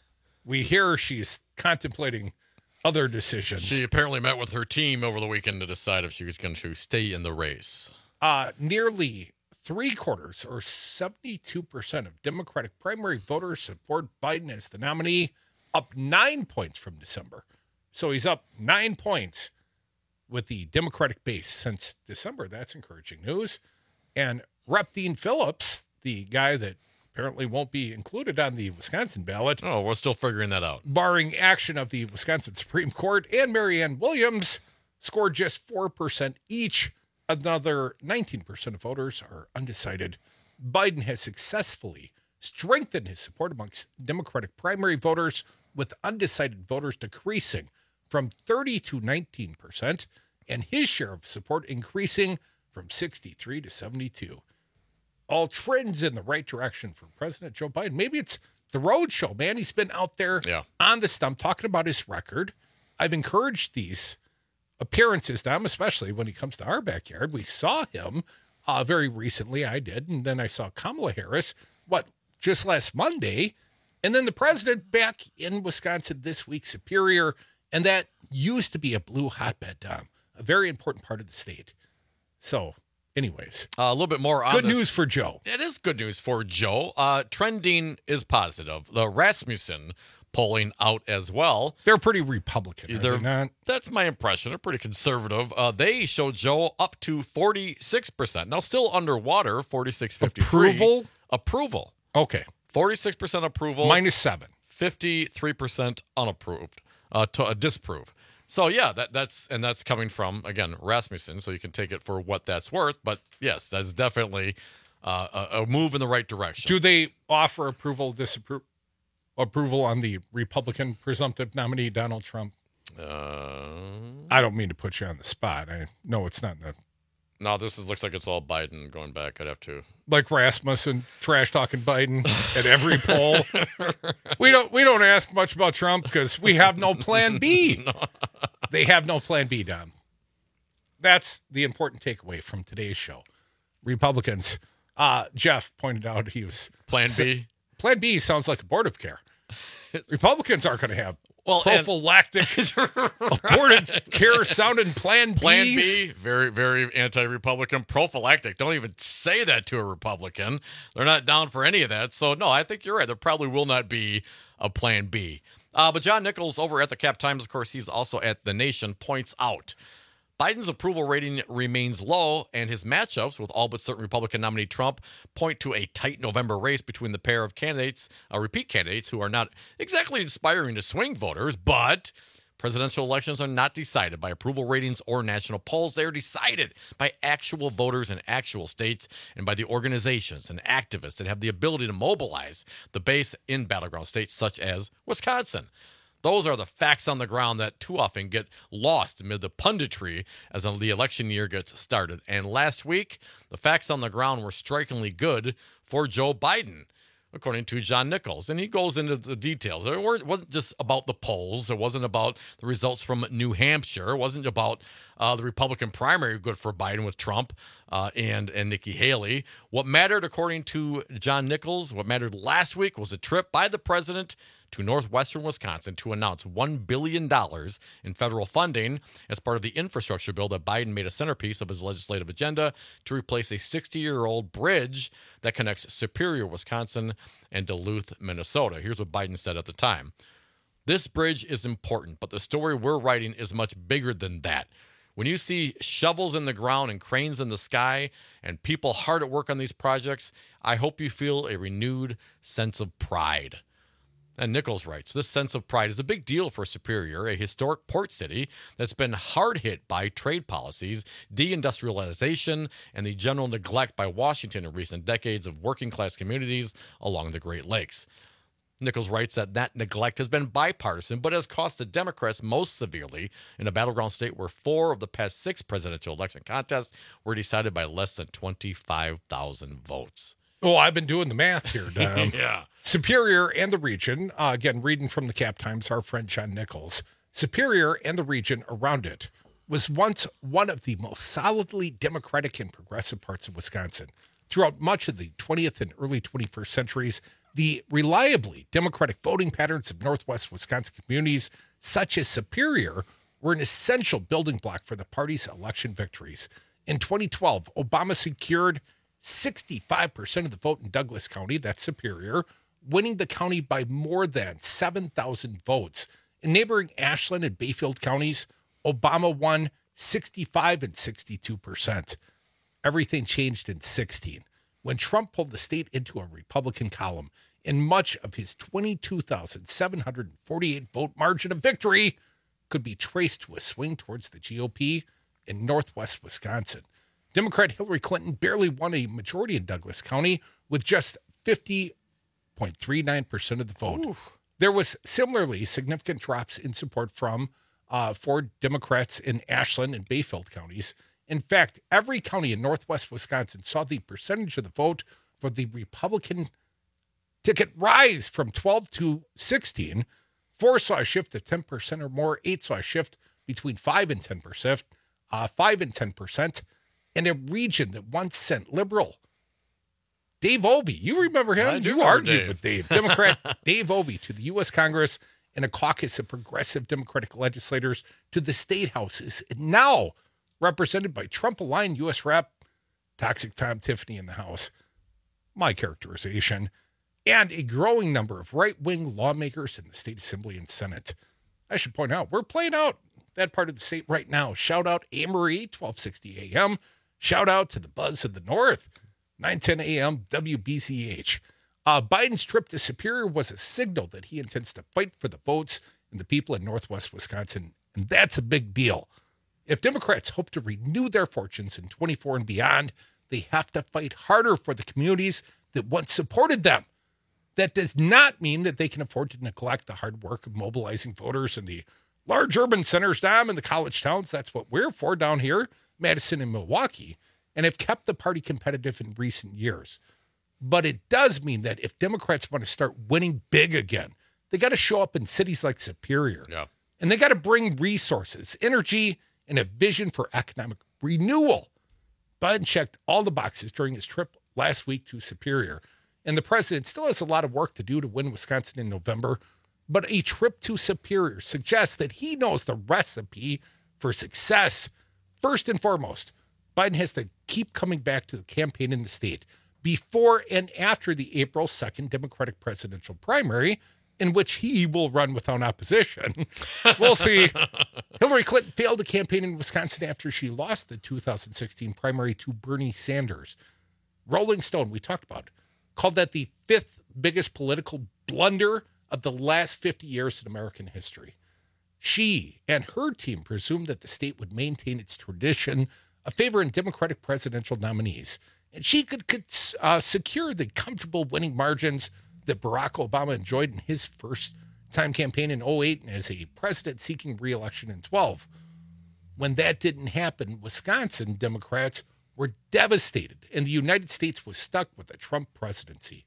we hear she's contemplating other decisions. She apparently met with her team over the weekend to decide if she was going to stay in the race. Uh, nearly three quarters, or seventy-two percent of Democratic primary voters support Biden as the nominee, up nine points from December. So he's up nine points with the Democratic base since December. That's encouraging news. And Rep Dean Phillips, the guy that apparently won't be included on the Wisconsin ballot. Oh, we're still figuring that out. Barring action of the Wisconsin Supreme Court, and Marianne Williams scored just four percent each. Another nineteen percent of voters are undecided. Biden has successfully strengthened his support amongst Democratic primary voters, with undecided voters decreasing from thirty to nineteen percent, and his share of support increasing from sixty-three to seventy-two. All trends in the right direction for President Joe Biden. Maybe it's the road show, man. He's been out there yeah. on the stump talking about his record. I've encouraged these appearances, Dom, especially when he comes to our backyard. We saw him uh, very recently. I did. And then I saw Kamala Harris, what, just last Monday. And then the president back in Wisconsin this week, Superior. And that used to be a blue hotbed, Dom, a very important part of the state. So, anyways, uh, a little bit more on good this. news for Joe. It is good news for Joe. Uh, trending is positive. The Rasmussen polling out as well. They're pretty Republican, are They're, they not? That's my impression. They're pretty conservative. Uh, they show Joe up to forty-six percent. Now, still underwater, forty-six fifty-three. Approval? Approval. Okay. forty-six percent approval. Minus seven. fifty-three percent unapproved, uh, to, uh, disapprove. So, yeah, that that's and that's coming from, again, Rasmussen, so you can take it for what that's worth. But, yes, that's definitely uh, a, a move in the right direction. Do they offer approval, disapproval? Approval on the Republican presumptive nominee, Donald Trump? Uh, I don't mean to put you on the spot. I know it's not in the... No, this is, looks like it's all Biden going back. I'd have to... Like Rasmussen trash-talking Biden at every poll. We don't we don't ask much about Trump because we have no plan B. No. They have no plan B, Don. That's the important takeaway from today's show. Republicans, uh, Jeff pointed out he was... Plan B? Plan B sounds like abortive care. Republicans aren't going to have well, prophylactic abortive care sounding Plan B. Plan B, very, very anti-Republican. Prophylactic. Don't even say that to a Republican. They're not down for any of that. So, no, I think you're right. There probably will not be a Plan B. Uh, but John Nichols over at the Cap Times, of course, he's also at The Nation, points out Biden's approval rating remains low, and his matchups with all but certain Republican nominee Trump point to a tight November race between the pair of candidates, uh, repeat candidates, who are not exactly inspiring to swing voters, but presidential elections are not decided by approval ratings or national polls. They are decided by actual voters in actual states and by the organizations and activists that have the ability to mobilize the base in battleground states such as Wisconsin. Those are the facts on the ground that too often get lost amid the punditry as the election year gets started. And last week, the facts on the ground were strikingly good for Joe Biden, according to John Nichols. And he goes into the details. It wasn't just about the polls. It wasn't about the results from New Hampshire. It wasn't about uh, the Republican primary good for Biden with Trump uh, and, and Nikki Haley. What mattered, according to John Nichols, what mattered last week was a trip by the president to northwestern Wisconsin to announce one billion dollars in federal funding as part of the infrastructure bill that Biden made a centerpiece of his legislative agenda to replace a sixty-year-old bridge that connects Superior, Wisconsin, and Duluth, Minnesota. Here's what Biden said at the time. This bridge is important, but the story we're writing is much bigger than that. When you see shovels in the ground and cranes in the sky and people hard at work on these projects, I hope you feel a renewed sense of pride. And Nichols writes, this sense of pride is a big deal for Superior, a historic port city that's been hard hit by trade policies, deindustrialization, and the general neglect by Washington in recent decades of working class communities along the Great Lakes. Nichols writes that that neglect has been bipartisan, but has cost the Democrats most severely in a battleground state where four of the past six presidential election contests were decided by less than twenty-five thousand votes. Oh, I've been doing the math here, Dom. Yeah. Superior and the region, uh, again, reading from the Cap Times, our friend John Nichols, Superior and the region around it was once one of the most solidly Democratic and progressive parts of Wisconsin. Throughout much of the twentieth and early twenty-first centuries, the reliably Democratic voting patterns of Northwest Wisconsin communities, such as Superior, were an essential building block for the party's election victories. In twenty twelve, Obama secured sixty-five percent of the vote in Douglas County, that's Superior, winning the county by more than seven thousand votes. In neighboring Ashland and Bayfield counties, Obama won sixty-five and sixty-two percent. Everything changed in sixteen when Trump pulled the state into a Republican column, and much of his twenty-two thousand seven hundred forty-eight vote margin of victory could be traced to a swing towards the G O P in Northwest Wisconsin. Democrat Hillary Clinton barely won a majority in Douglas County with just fifty point three nine percent of the vote. Ooh. There was similarly significant drops in support from uh, for Democrats in Ashland and Bayfield counties. In fact, every county in Northwest Wisconsin saw the percentage of the vote for the Republican ticket rise from twelve to sixteen. Four saw a shift of ten percent or more. Eight saw a shift between five and ten percent. Uh, five and ten percent. In a region that once sent liberal Dave Obey, you remember him? I do you remember argued Dave. with Dave. Democrat Dave Obey to the U S Congress and a caucus of progressive Democratic legislators to the state house is now represented by Trump-aligned U S Rep Toxic Tom Tiffany in the House. My characterization. And a growing number of right-wing lawmakers in the state assembly and Senate. I should point out, we're playing out that part of the state right now. Shout out Amory, twelve sixty A M. Shout out to the Buzz of the North, nine ten A M W B C H. Uh, Biden's trip to Superior was a signal that he intends to fight for the votes and the people in Northwest Wisconsin, and that's a big deal. If Democrats hope to renew their fortunes in twenty-four and beyond, they have to fight harder for the communities that once supported them. That does not mean that they can afford to neglect the hard work of mobilizing voters in the large urban centers, Dom, and the college towns. That's what we're for down here, Madison and Milwaukee, and have kept the party competitive in recent years. But it does mean that if Democrats want to start winning big again, they got to show up in cities like Superior. Yeah. And they got to bring resources, energy, and a vision for economic renewal. Biden checked all the boxes during his trip last week to Superior. And the president still has a lot of work to do to win Wisconsin in November. But a trip to Superior suggests that he knows the recipe for success. First and foremost, Biden has to keep coming back to the campaign in the state before and after the April second Democratic presidential primary, in which he will run without opposition. We'll see. Hillary Clinton failed to campaign in Wisconsin after she lost the two thousand sixteen primary to Bernie Sanders. Rolling Stone, we talked about, called that the fifth biggest political blunder of the last fifty years in American history. She and her team presumed that the state would maintain its tradition of favoring Democratic presidential nominees, and she could, could uh, secure the comfortable winning margins that Barack Obama enjoyed in his first time campaign in oh eight and as a president seeking re-election in twelve. When that didn't happen, Wisconsin Democrats were devastated, and the United States was stuck with a Trump presidency.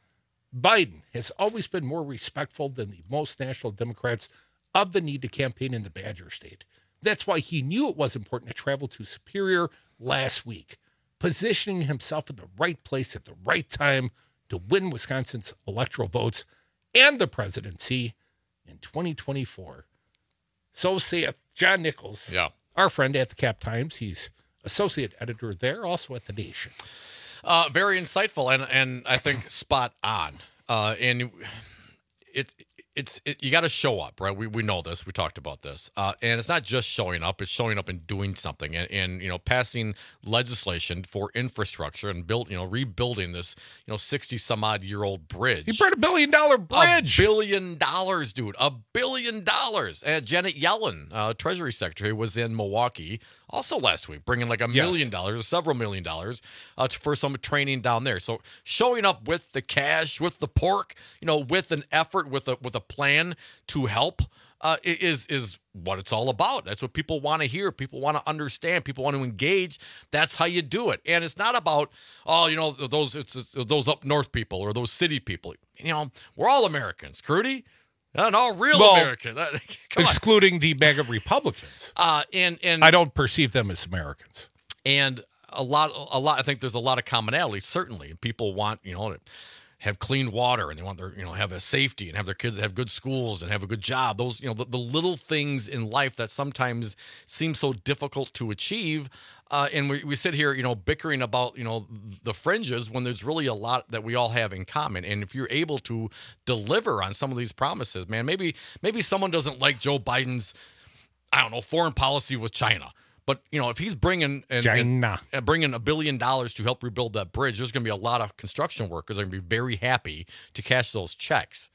Biden has always been more respectful than the most national Democrats of the need to campaign in the Badger State. That's why he knew it was important to travel to Superior last week, positioning himself in the right place at the right time to win Wisconsin's electoral votes and the presidency in twenty twenty-four. So saith John Nichols, yeah. our friend at the Cap Times. He's associate editor there, also at The Nation. Uh, very insightful and and I think spot on. Uh, and it it's it, you got to show up, right? We we know this. We talked about this. Uh, and it's not just showing up; it's showing up and doing something, and, and you know, passing legislation for infrastructure and build, you know, rebuilding this, you know, sixty some odd year old bridge. He brought a billion dollar bridge. A billion dollars, dude. A billion dollars. Uh, Janet Yellen, uh, Treasury Secretary, was in Milwaukee also last week, bringing like a Yes. million dollars, or several million dollars, uh, to, for some training down there. So showing up with the cash, with the pork, you know, with an effort, with a with a plan to help, uh, is is what it's all about. That's what people want to hear. People want to understand. People want to engage. That's how you do it. And it's not about, oh, you know, those it's, it's those up north people or those city people. You know, we're all Americans, Crudy. Not all real Well, Americans. Come on. excluding the MAGA Republicans. Uh, and and I don't perceive them as Americans. And a lot, a lot. I think there's a lot of commonality. Certainly, people want, you know, to have clean water, and they want their, you know, have a safety and have their kids have good schools and have a good job. Those, you know, the, the little things in life that sometimes seem so difficult to achieve. Uh, and we, we sit here, you know, bickering about, you know, the fringes when there's really a lot that we all have in common. And if you're able to deliver on some of these promises, man, maybe maybe someone doesn't like Joe Biden's, I don't know, foreign policy with China. But, you know, if he's bringing and, China. and, and bringing a billion dollars to help rebuild that bridge, there's going to be a lot of construction workers that are going to be very happy to cash those checks.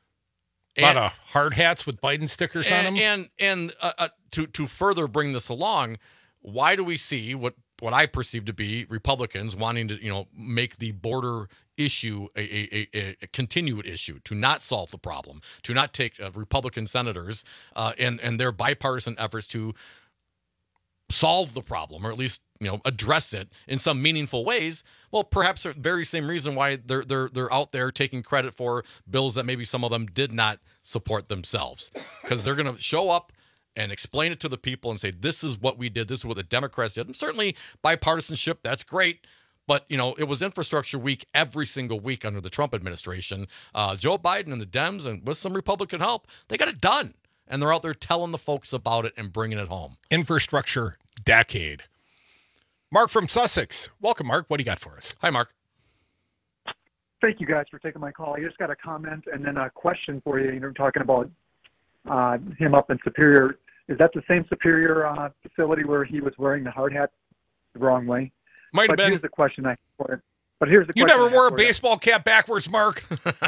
A lot of hard hats with Biden stickers and, on them. And and uh, uh, to to further bring this along, why do we see what what I perceive to be Republicans wanting to, you know, make the border issue a, a, a, a continued issue, to not solve the problem, to not take uh, Republican senators uh, and and their bipartisan efforts to solve the problem, or at least, you know, address it in some meaningful ways? Well, perhaps the very same reason why they're they're they're out there taking credit for bills that maybe some of them did not support themselves, because they're going to show up and explain it to the people and say, this is what we did, this is what the Democrats did. And certainly bipartisanship, that's great. But, you know, it was infrastructure week every single week under the Trump administration. Uh, Joe Biden and the Dems, and with some Republican help, they got it done. And they're out there telling the folks about it and bringing it home. Infrastructure decade. Mark from Sussex. Welcome, Mark. What do you got for us? Hi, Mark. Thank you guys for taking my call. I just got a comment and then a question for you. You know, talking about uh, him up in Superior. Is that the same Superior uh, facility where he was wearing the hard hat the wrong way? Might have but been. Here's the question I for it. But here's the You question never I wore a have for you. baseball cap backwards, Mark?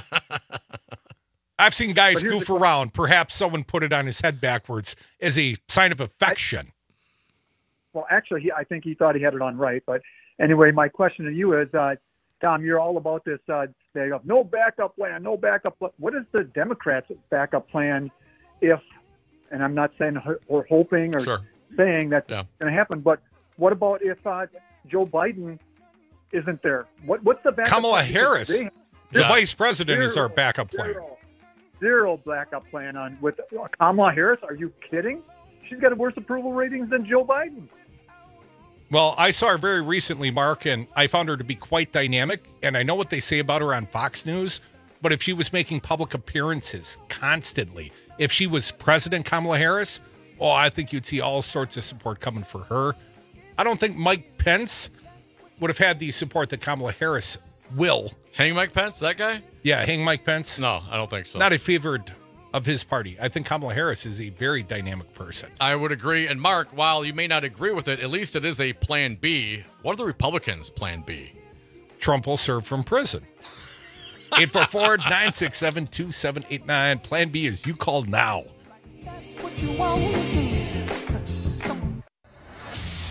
I've seen guys But here's goof the- around. Perhaps someone put it on his head backwards as a sign of affection. Well, actually, he, I think he thought he had it on right. But anyway, my question to you is, uh, Tom, you're all about this. Uh, they have no backup plan, no backup plan. What is the Democrats' backup plan if, and I'm not saying we're hoping or Sure. saying that's Yeah. going to happen, but what about if uh, Joe Biden isn't there? What, what's the backup Kamala plan? Because Harris, they- the Yeah. vice president, is Zero, our backup plan. Zero, zero backup plan on with Kamala Harris. Are you kidding? She's got worse approval ratings than Joe Biden. Well, I saw her very recently, Mark, and I found her to be quite dynamic. And I know what they say about her on Fox News, but if she was making public appearances constantly, if she was President Kamala Harris, oh, I think you'd see all sorts of support coming for her. I don't think Mike Pence would have had the support that Kamala Harris will. Hang Mike Pence, that guy? Yeah, hang Mike Pence. No, I don't think so. Not a favored of his party. I think Kamala Harris is a very dynamic person. I would agree. And Mark, while you may not agree with it, at least it is a plan B. What are the Republicans' plan B? Trump will serve from prison. eight four four, nine six seven, two seven eight nine. Plan B is you call now.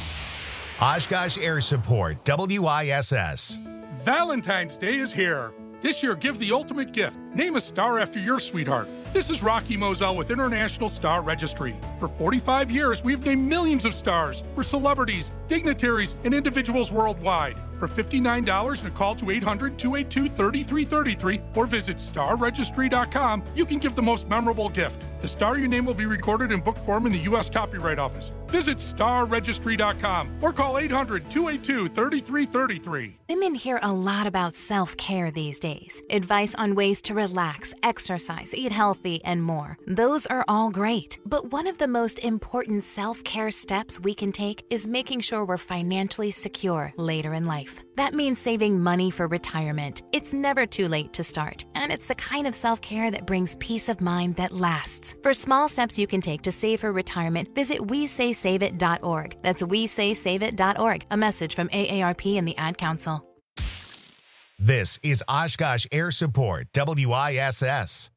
Oshkosh Air Support, W I S S. Valentine's Day is here. This year, give the ultimate gift. Name a star after your sweetheart. This is Rocky Moselle with International Star Registry. For forty-five years, we've named millions of stars for celebrities, dignitaries, and individuals worldwide. For fifty-nine dollars and a call to eight hundred, two eight two, three three three three or visit star registry dot com, you can give the most memorable gift. The star your name will be recorded in book form in the U S Copyright Office. Visit star registry dot com or call eight hundred, two eight two, three three three three. Women hear a lot about self-care these days. Advice on ways to relax, exercise, eat healthy, and more. Those are all great. But one of the most important self-care steps we can take is making sure we're financially secure later in life. That means saving money for retirement. It's never too late to start, and it's the kind of self-care that brings peace of mind that lasts. For small steps you can take to save for retirement, visit we say save it dot org. That's we say save it dot org. A message from A A R P and the Ad Council. This is Oshkosh Air Support, W I S S.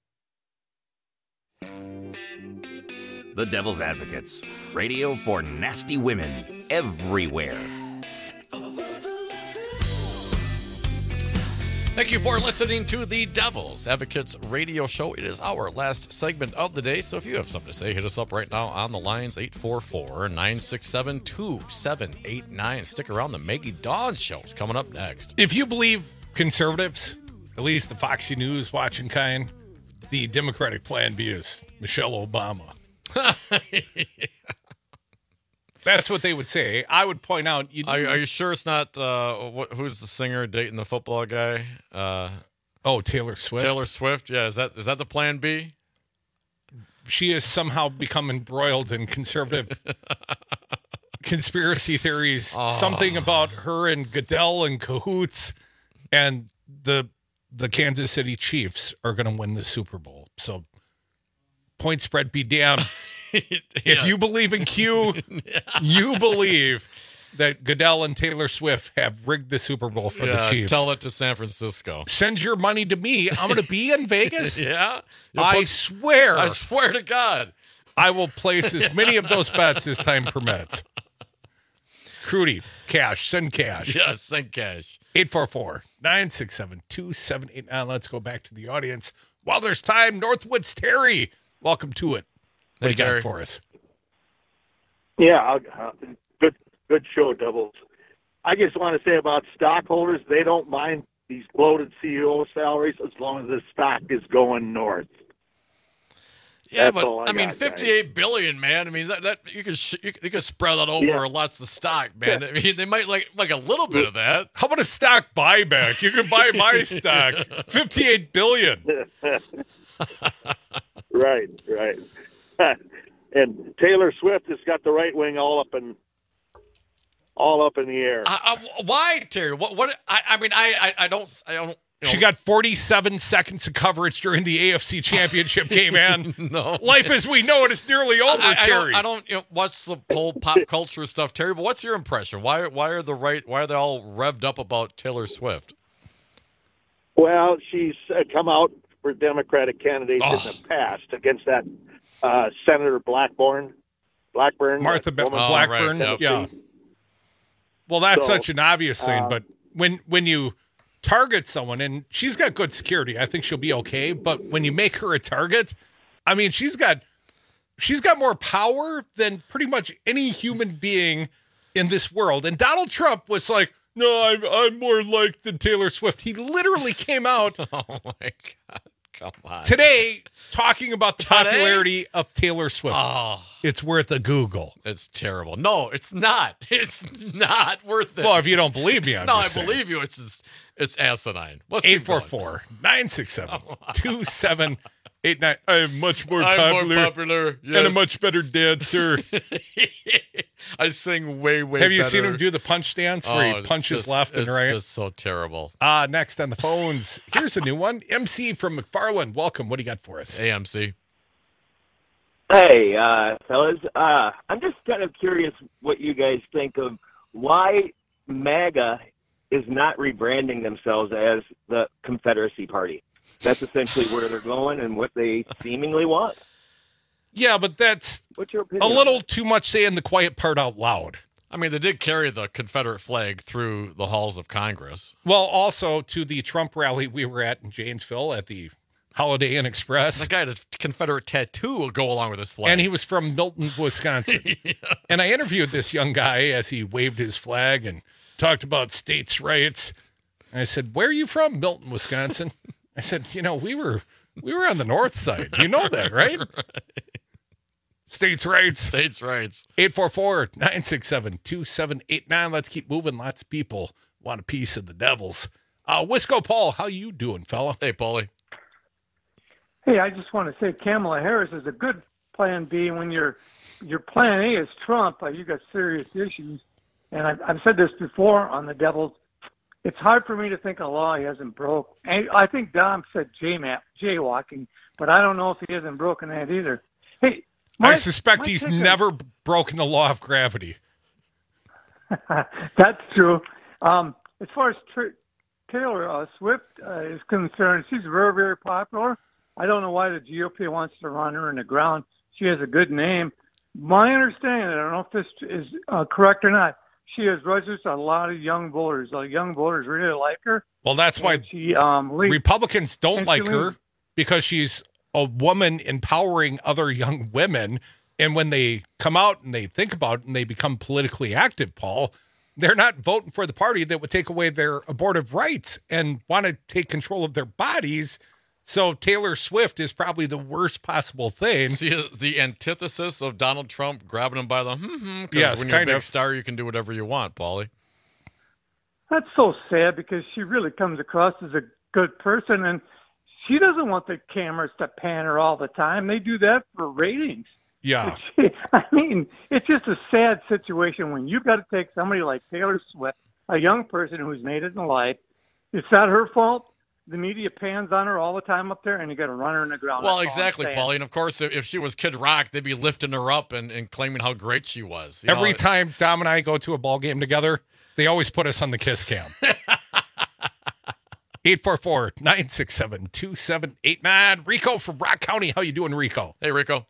The Devil's Advocates. Radio for nasty women everywhere. Thank you for listening to the Devil's Advocates radio show. It is our last segment of the day, so if you have something to say, hit us up right now on the lines, eight four four, nine six seven, two seven eight nine. Stick around, the Maggie Dawn show is coming up next. If you believe conservatives, at least the Foxy News watching kind, the Democratic Plan B is Michelle Obama. That's what they would say. I would point out. You are, are you sure it's not, uh, what, who's the singer dating the football guy? Uh, oh, Taylor Swift. Taylor Swift, yeah. Is that is that the Plan B? She has somehow become embroiled in conservative conspiracy theories. Oh. Something about her and Goodell and cahoots, and the the Kansas City Chiefs are going to win the Super Bowl. So, point spread be damned. Yeah. If you believe in Q, Yeah. you believe that Goodell and Taylor Swift have rigged the Super Bowl for Yeah, the Chiefs. Tell it to San Francisco. Send your money to me. I'm going to be in Vegas. Yeah. You'll I put- swear. I swear to God. I will place as many of those bets as time permits. Crudy, cash, send cash. Yes, send cash. eight four four, nine six seven, two seven eight nine. Let's go back to the audience. While there's time, Northwoods Terry, welcome to it. What Hey, do you Terry. got for us? Yeah, uh, good good show, Doubles. I just want to say about stockholders, they don't mind these bloated C E O salaries as long as the stock is going north. Yeah, That's but all I I, mean, got, fifty-eight billion, man. I mean, that, that you could sh- you, could- you could spread that over Yeah. lots of stock, man. I mean, they might like like a little bit of that. How about a stock buyback? You can buy my stock. fifty-eight billion. Right, right. And Taylor Swift has got the right wing all up in all up in the air. Uh, uh, why, Terry? What? What? I, I mean, I, I, I don't, I don't. You know, She got forty-seven seconds of coverage during the A F C Championship game, man. No. Life as we know it is nearly over, I, I Terry. don't, I don't you know, watch the whole pop culture stuff, Terry. But what's your impression? Why, why are the right? Why are they all revved up about Taylor Swift? Well, she's uh, come out for Democratic candidates Oh. in the past against that uh, Senator Blackburn. Blackburn. Martha that Be- woman from Blackburn, Tennessee. yeah. Well, that's So, such an obvious thing, uh, but when when you target someone, and she's got good security, I think she'll be okay. But when you make her a target, I mean, she's got she's got more power than pretty much any human being in this world. And Donald Trump was like, "No, I'm I'm more like than Taylor Swift." He literally came out Oh my God! Come on. today talking about the Today? popularity of Taylor Swift. Oh, It's worth a Google. it's terrible. No, it's not. It's not worth it. Well, if you don't believe me, I'm no, I just saying. believe you. It's just, it's asinine. Let's keep eight four going. four, nine six seven, two seven eight nine. I'm much more I'm popular, more popular and a yes. much better dancer. I sing way, way Have you better. seen him do the punch dance where Oh, he punches just- left and it's right? just so terrible. Ah, next on the phones, here's a new one. M C from McFarland, welcome. What do you got for us? A M C. Hey, uh, fellas. Uh, I'm just kind of curious what you guys think of why MAGA is not rebranding themselves as the Confederacy Party. That's essentially where they're going and what they seemingly want. Yeah, but that's What's your a opinion? little too much saying the quiet part out loud. I mean, they did carry the Confederate flag through the halls of Congress. Well, also to the Trump rally we were at in Janesville at the Holiday Inn Express. The guy had a Confederate tattoo will go along with his flag. And he was from Milton, Wisconsin. Yeah. And I interviewed this young guy as he waved his flag and talked about states' rights. And I said, "Where are you from?" "Milton, Wisconsin." I said, "You know, we were we were on the north side. You know that, right?" Right. States' rights. States' rights. eight four four, nine six seven, two seven eight nine. Let's keep moving. Lots of people want a piece of the Devils. Uh, Wisco Paul, how you doing, fella? Hey, Paulie. Hey, I just want to say Kamala Harris is a good plan B. When your your plan A is Trump, uh, you got serious issues. And I've, I've said this before on the Devils. It's hard for me to think a law he hasn't broke. And I think Dom said J-map, jaywalking, but I don't know if he hasn't broken that either. Hey, my, I suspect he's never is, broken the law of gravity. That's true. Um, as far as tr- Taylor uh, Swift uh, is concerned, she's very, very popular. I don't know why the G O P wants to run her in the ground. She has a good name. My understanding, I don't know if this is uh, correct or not, she has registered a lot of young voters. Uh, young voters really like her. Well, that's why she, um, leads, Republicans don't like her, because she's a woman empowering other young women. And when they come out and they think about it and they become politically active, Paul, they're not voting for the party that would take away their abortive rights and want to take control of their bodies. So Taylor Swift is probably the worst possible thing. See, the antithesis of Donald Trump grabbing him by the hmm because yes, when you're a big of. star, you can do whatever you want, Paulie. That's so sad, because she really comes across as a good person, and she doesn't want the cameras to pan her all the time. They do that for ratings. Yeah. She, I mean, it's just a sad situation when you've got to take somebody like Taylor Swift, a young person who's made it in life. It's not her fault. The media pans on her all the time up there, and you got to run her in the ground. Well, exactly, Paulie. And of course, if she was Kid Rock, they'd be lifting her up and, and claiming how great she was. You Every know, time Dom and I go to a ball game together, they always put us on the kiss cam. eight four four, nine six seven, two seven eight nine. Rico from Rock County. How you doing, Rico? Hey, Rico.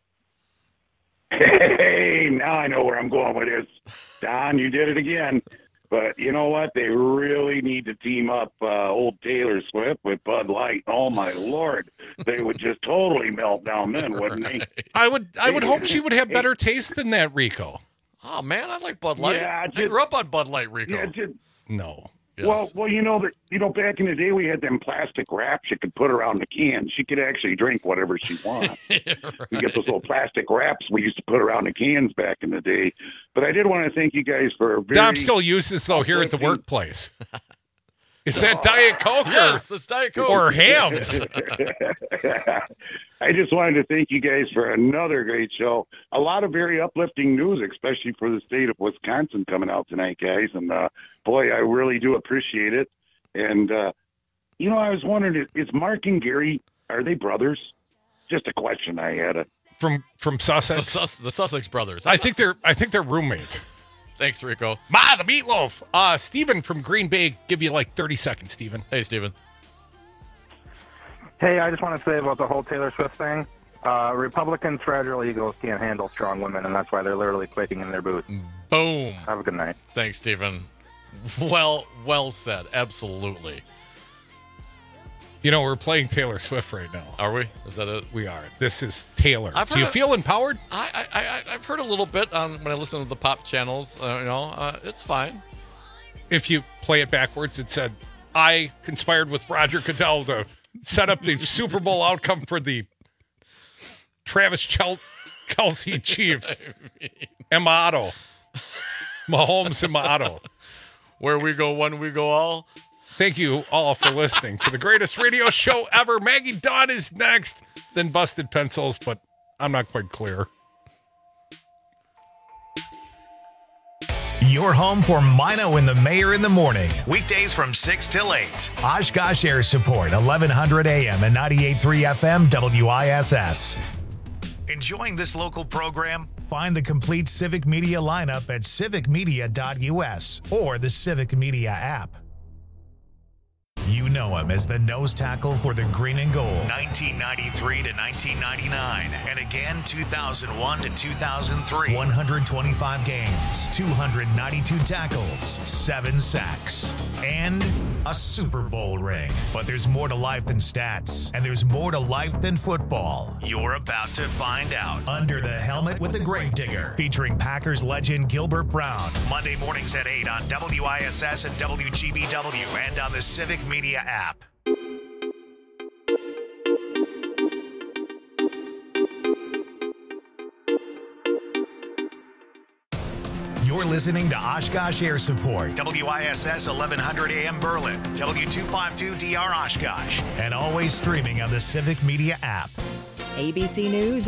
Hey, now I know where I'm going with this. Don, you did it again. But you know what? They really need to team up uh, old Taylor Swift with Bud Light. Oh, my Lord. They would just totally melt down then, wouldn't they? I would I would hope she would have better taste than that, Rico. Oh, man, I like Bud Light. Yeah, just, I grew up on Bud Light, Rico. Yeah, just, no. Yes. Well, well, you know that you know back in the day we had them plastic wraps you could put around the can. She could actually drink whatever she wants. Right. We get those little plastic wraps we used to put around the cans back in the day. But I did want to thank you guys for. A very Dom still uses though here at the workplace. Is that Diet Coke? Or, yes, it's Diet Coke. Or Hams. I just wanted to thank you guys for another great show. A lot of very uplifting news, especially for the state of Wisconsin coming out tonight, guys. And, uh, boy, I really do appreciate it. And, uh, you know, I was wondering, is Mark and Gary, are they brothers? Just a question I had. A- from from Sussex? Sus- the Sussex brothers. I think they're I think they're roommates. Thanks, Rico. Ma, the meatloaf. Uh, Steven from Green Bay. Give you like thirty seconds, Steven. Hey, Steven. Hey, I just want to say about the whole Taylor Swift thing. Uh, Republicans' fragile egos can't handle strong women, and that's why they're literally quaking in their boots. Boom. Have a good night. Thanks, Steven. Well, well said. Absolutely. You know, we're playing Taylor Swift right now. Are we? Is that it? We are. This is Taylor. I've Do you heard feel empowered? I, I, I, I've heard a little bit on when I listen to the pop channels. Uh, you know, uh, it's fine. If you play it backwards, it said, I conspired with Roger Goodell to set up the Super Bowl outcome for the Travis Chel- Kelsey Chiefs. And Maotto. Mahomes and Maotto. Where we go one, we go all. Thank you all for listening to the greatest radio show ever. Maggie Dawn is next, then Busted Pencils, but I'm not quite clear. Your home for Mino and the Mayor in the morning. Weekdays from six till eight. Oshkosh Air Support, eleven hundred A M and ninety-eight point three F M W I S S. Enjoying this local program? Find the complete Civic Media lineup at civic media dot U S or the Civic Media app. You know him as the nose tackle for the Green and Gold, nineteen ninety-three to nineteen ninety-nine, and again two thousand one to two thousand three. one hundred twenty-five games, two hundred ninety-two tackles, seven sacks, and a Super Bowl ring. But there's more to life than stats, and there's more to life than football. You're about to find out. Under the Helmet with the Gravedigger, featuring Packers legend Gilbert Brown. Monday mornings at eight on W I S S and W G B W and on the Civic Media app. You're listening to Oshkosh Air Support, W I S S eleven hundred A M Berlin, W two fifty-two D R Oshkosh, and always streaming on the Civic Media app. A B C News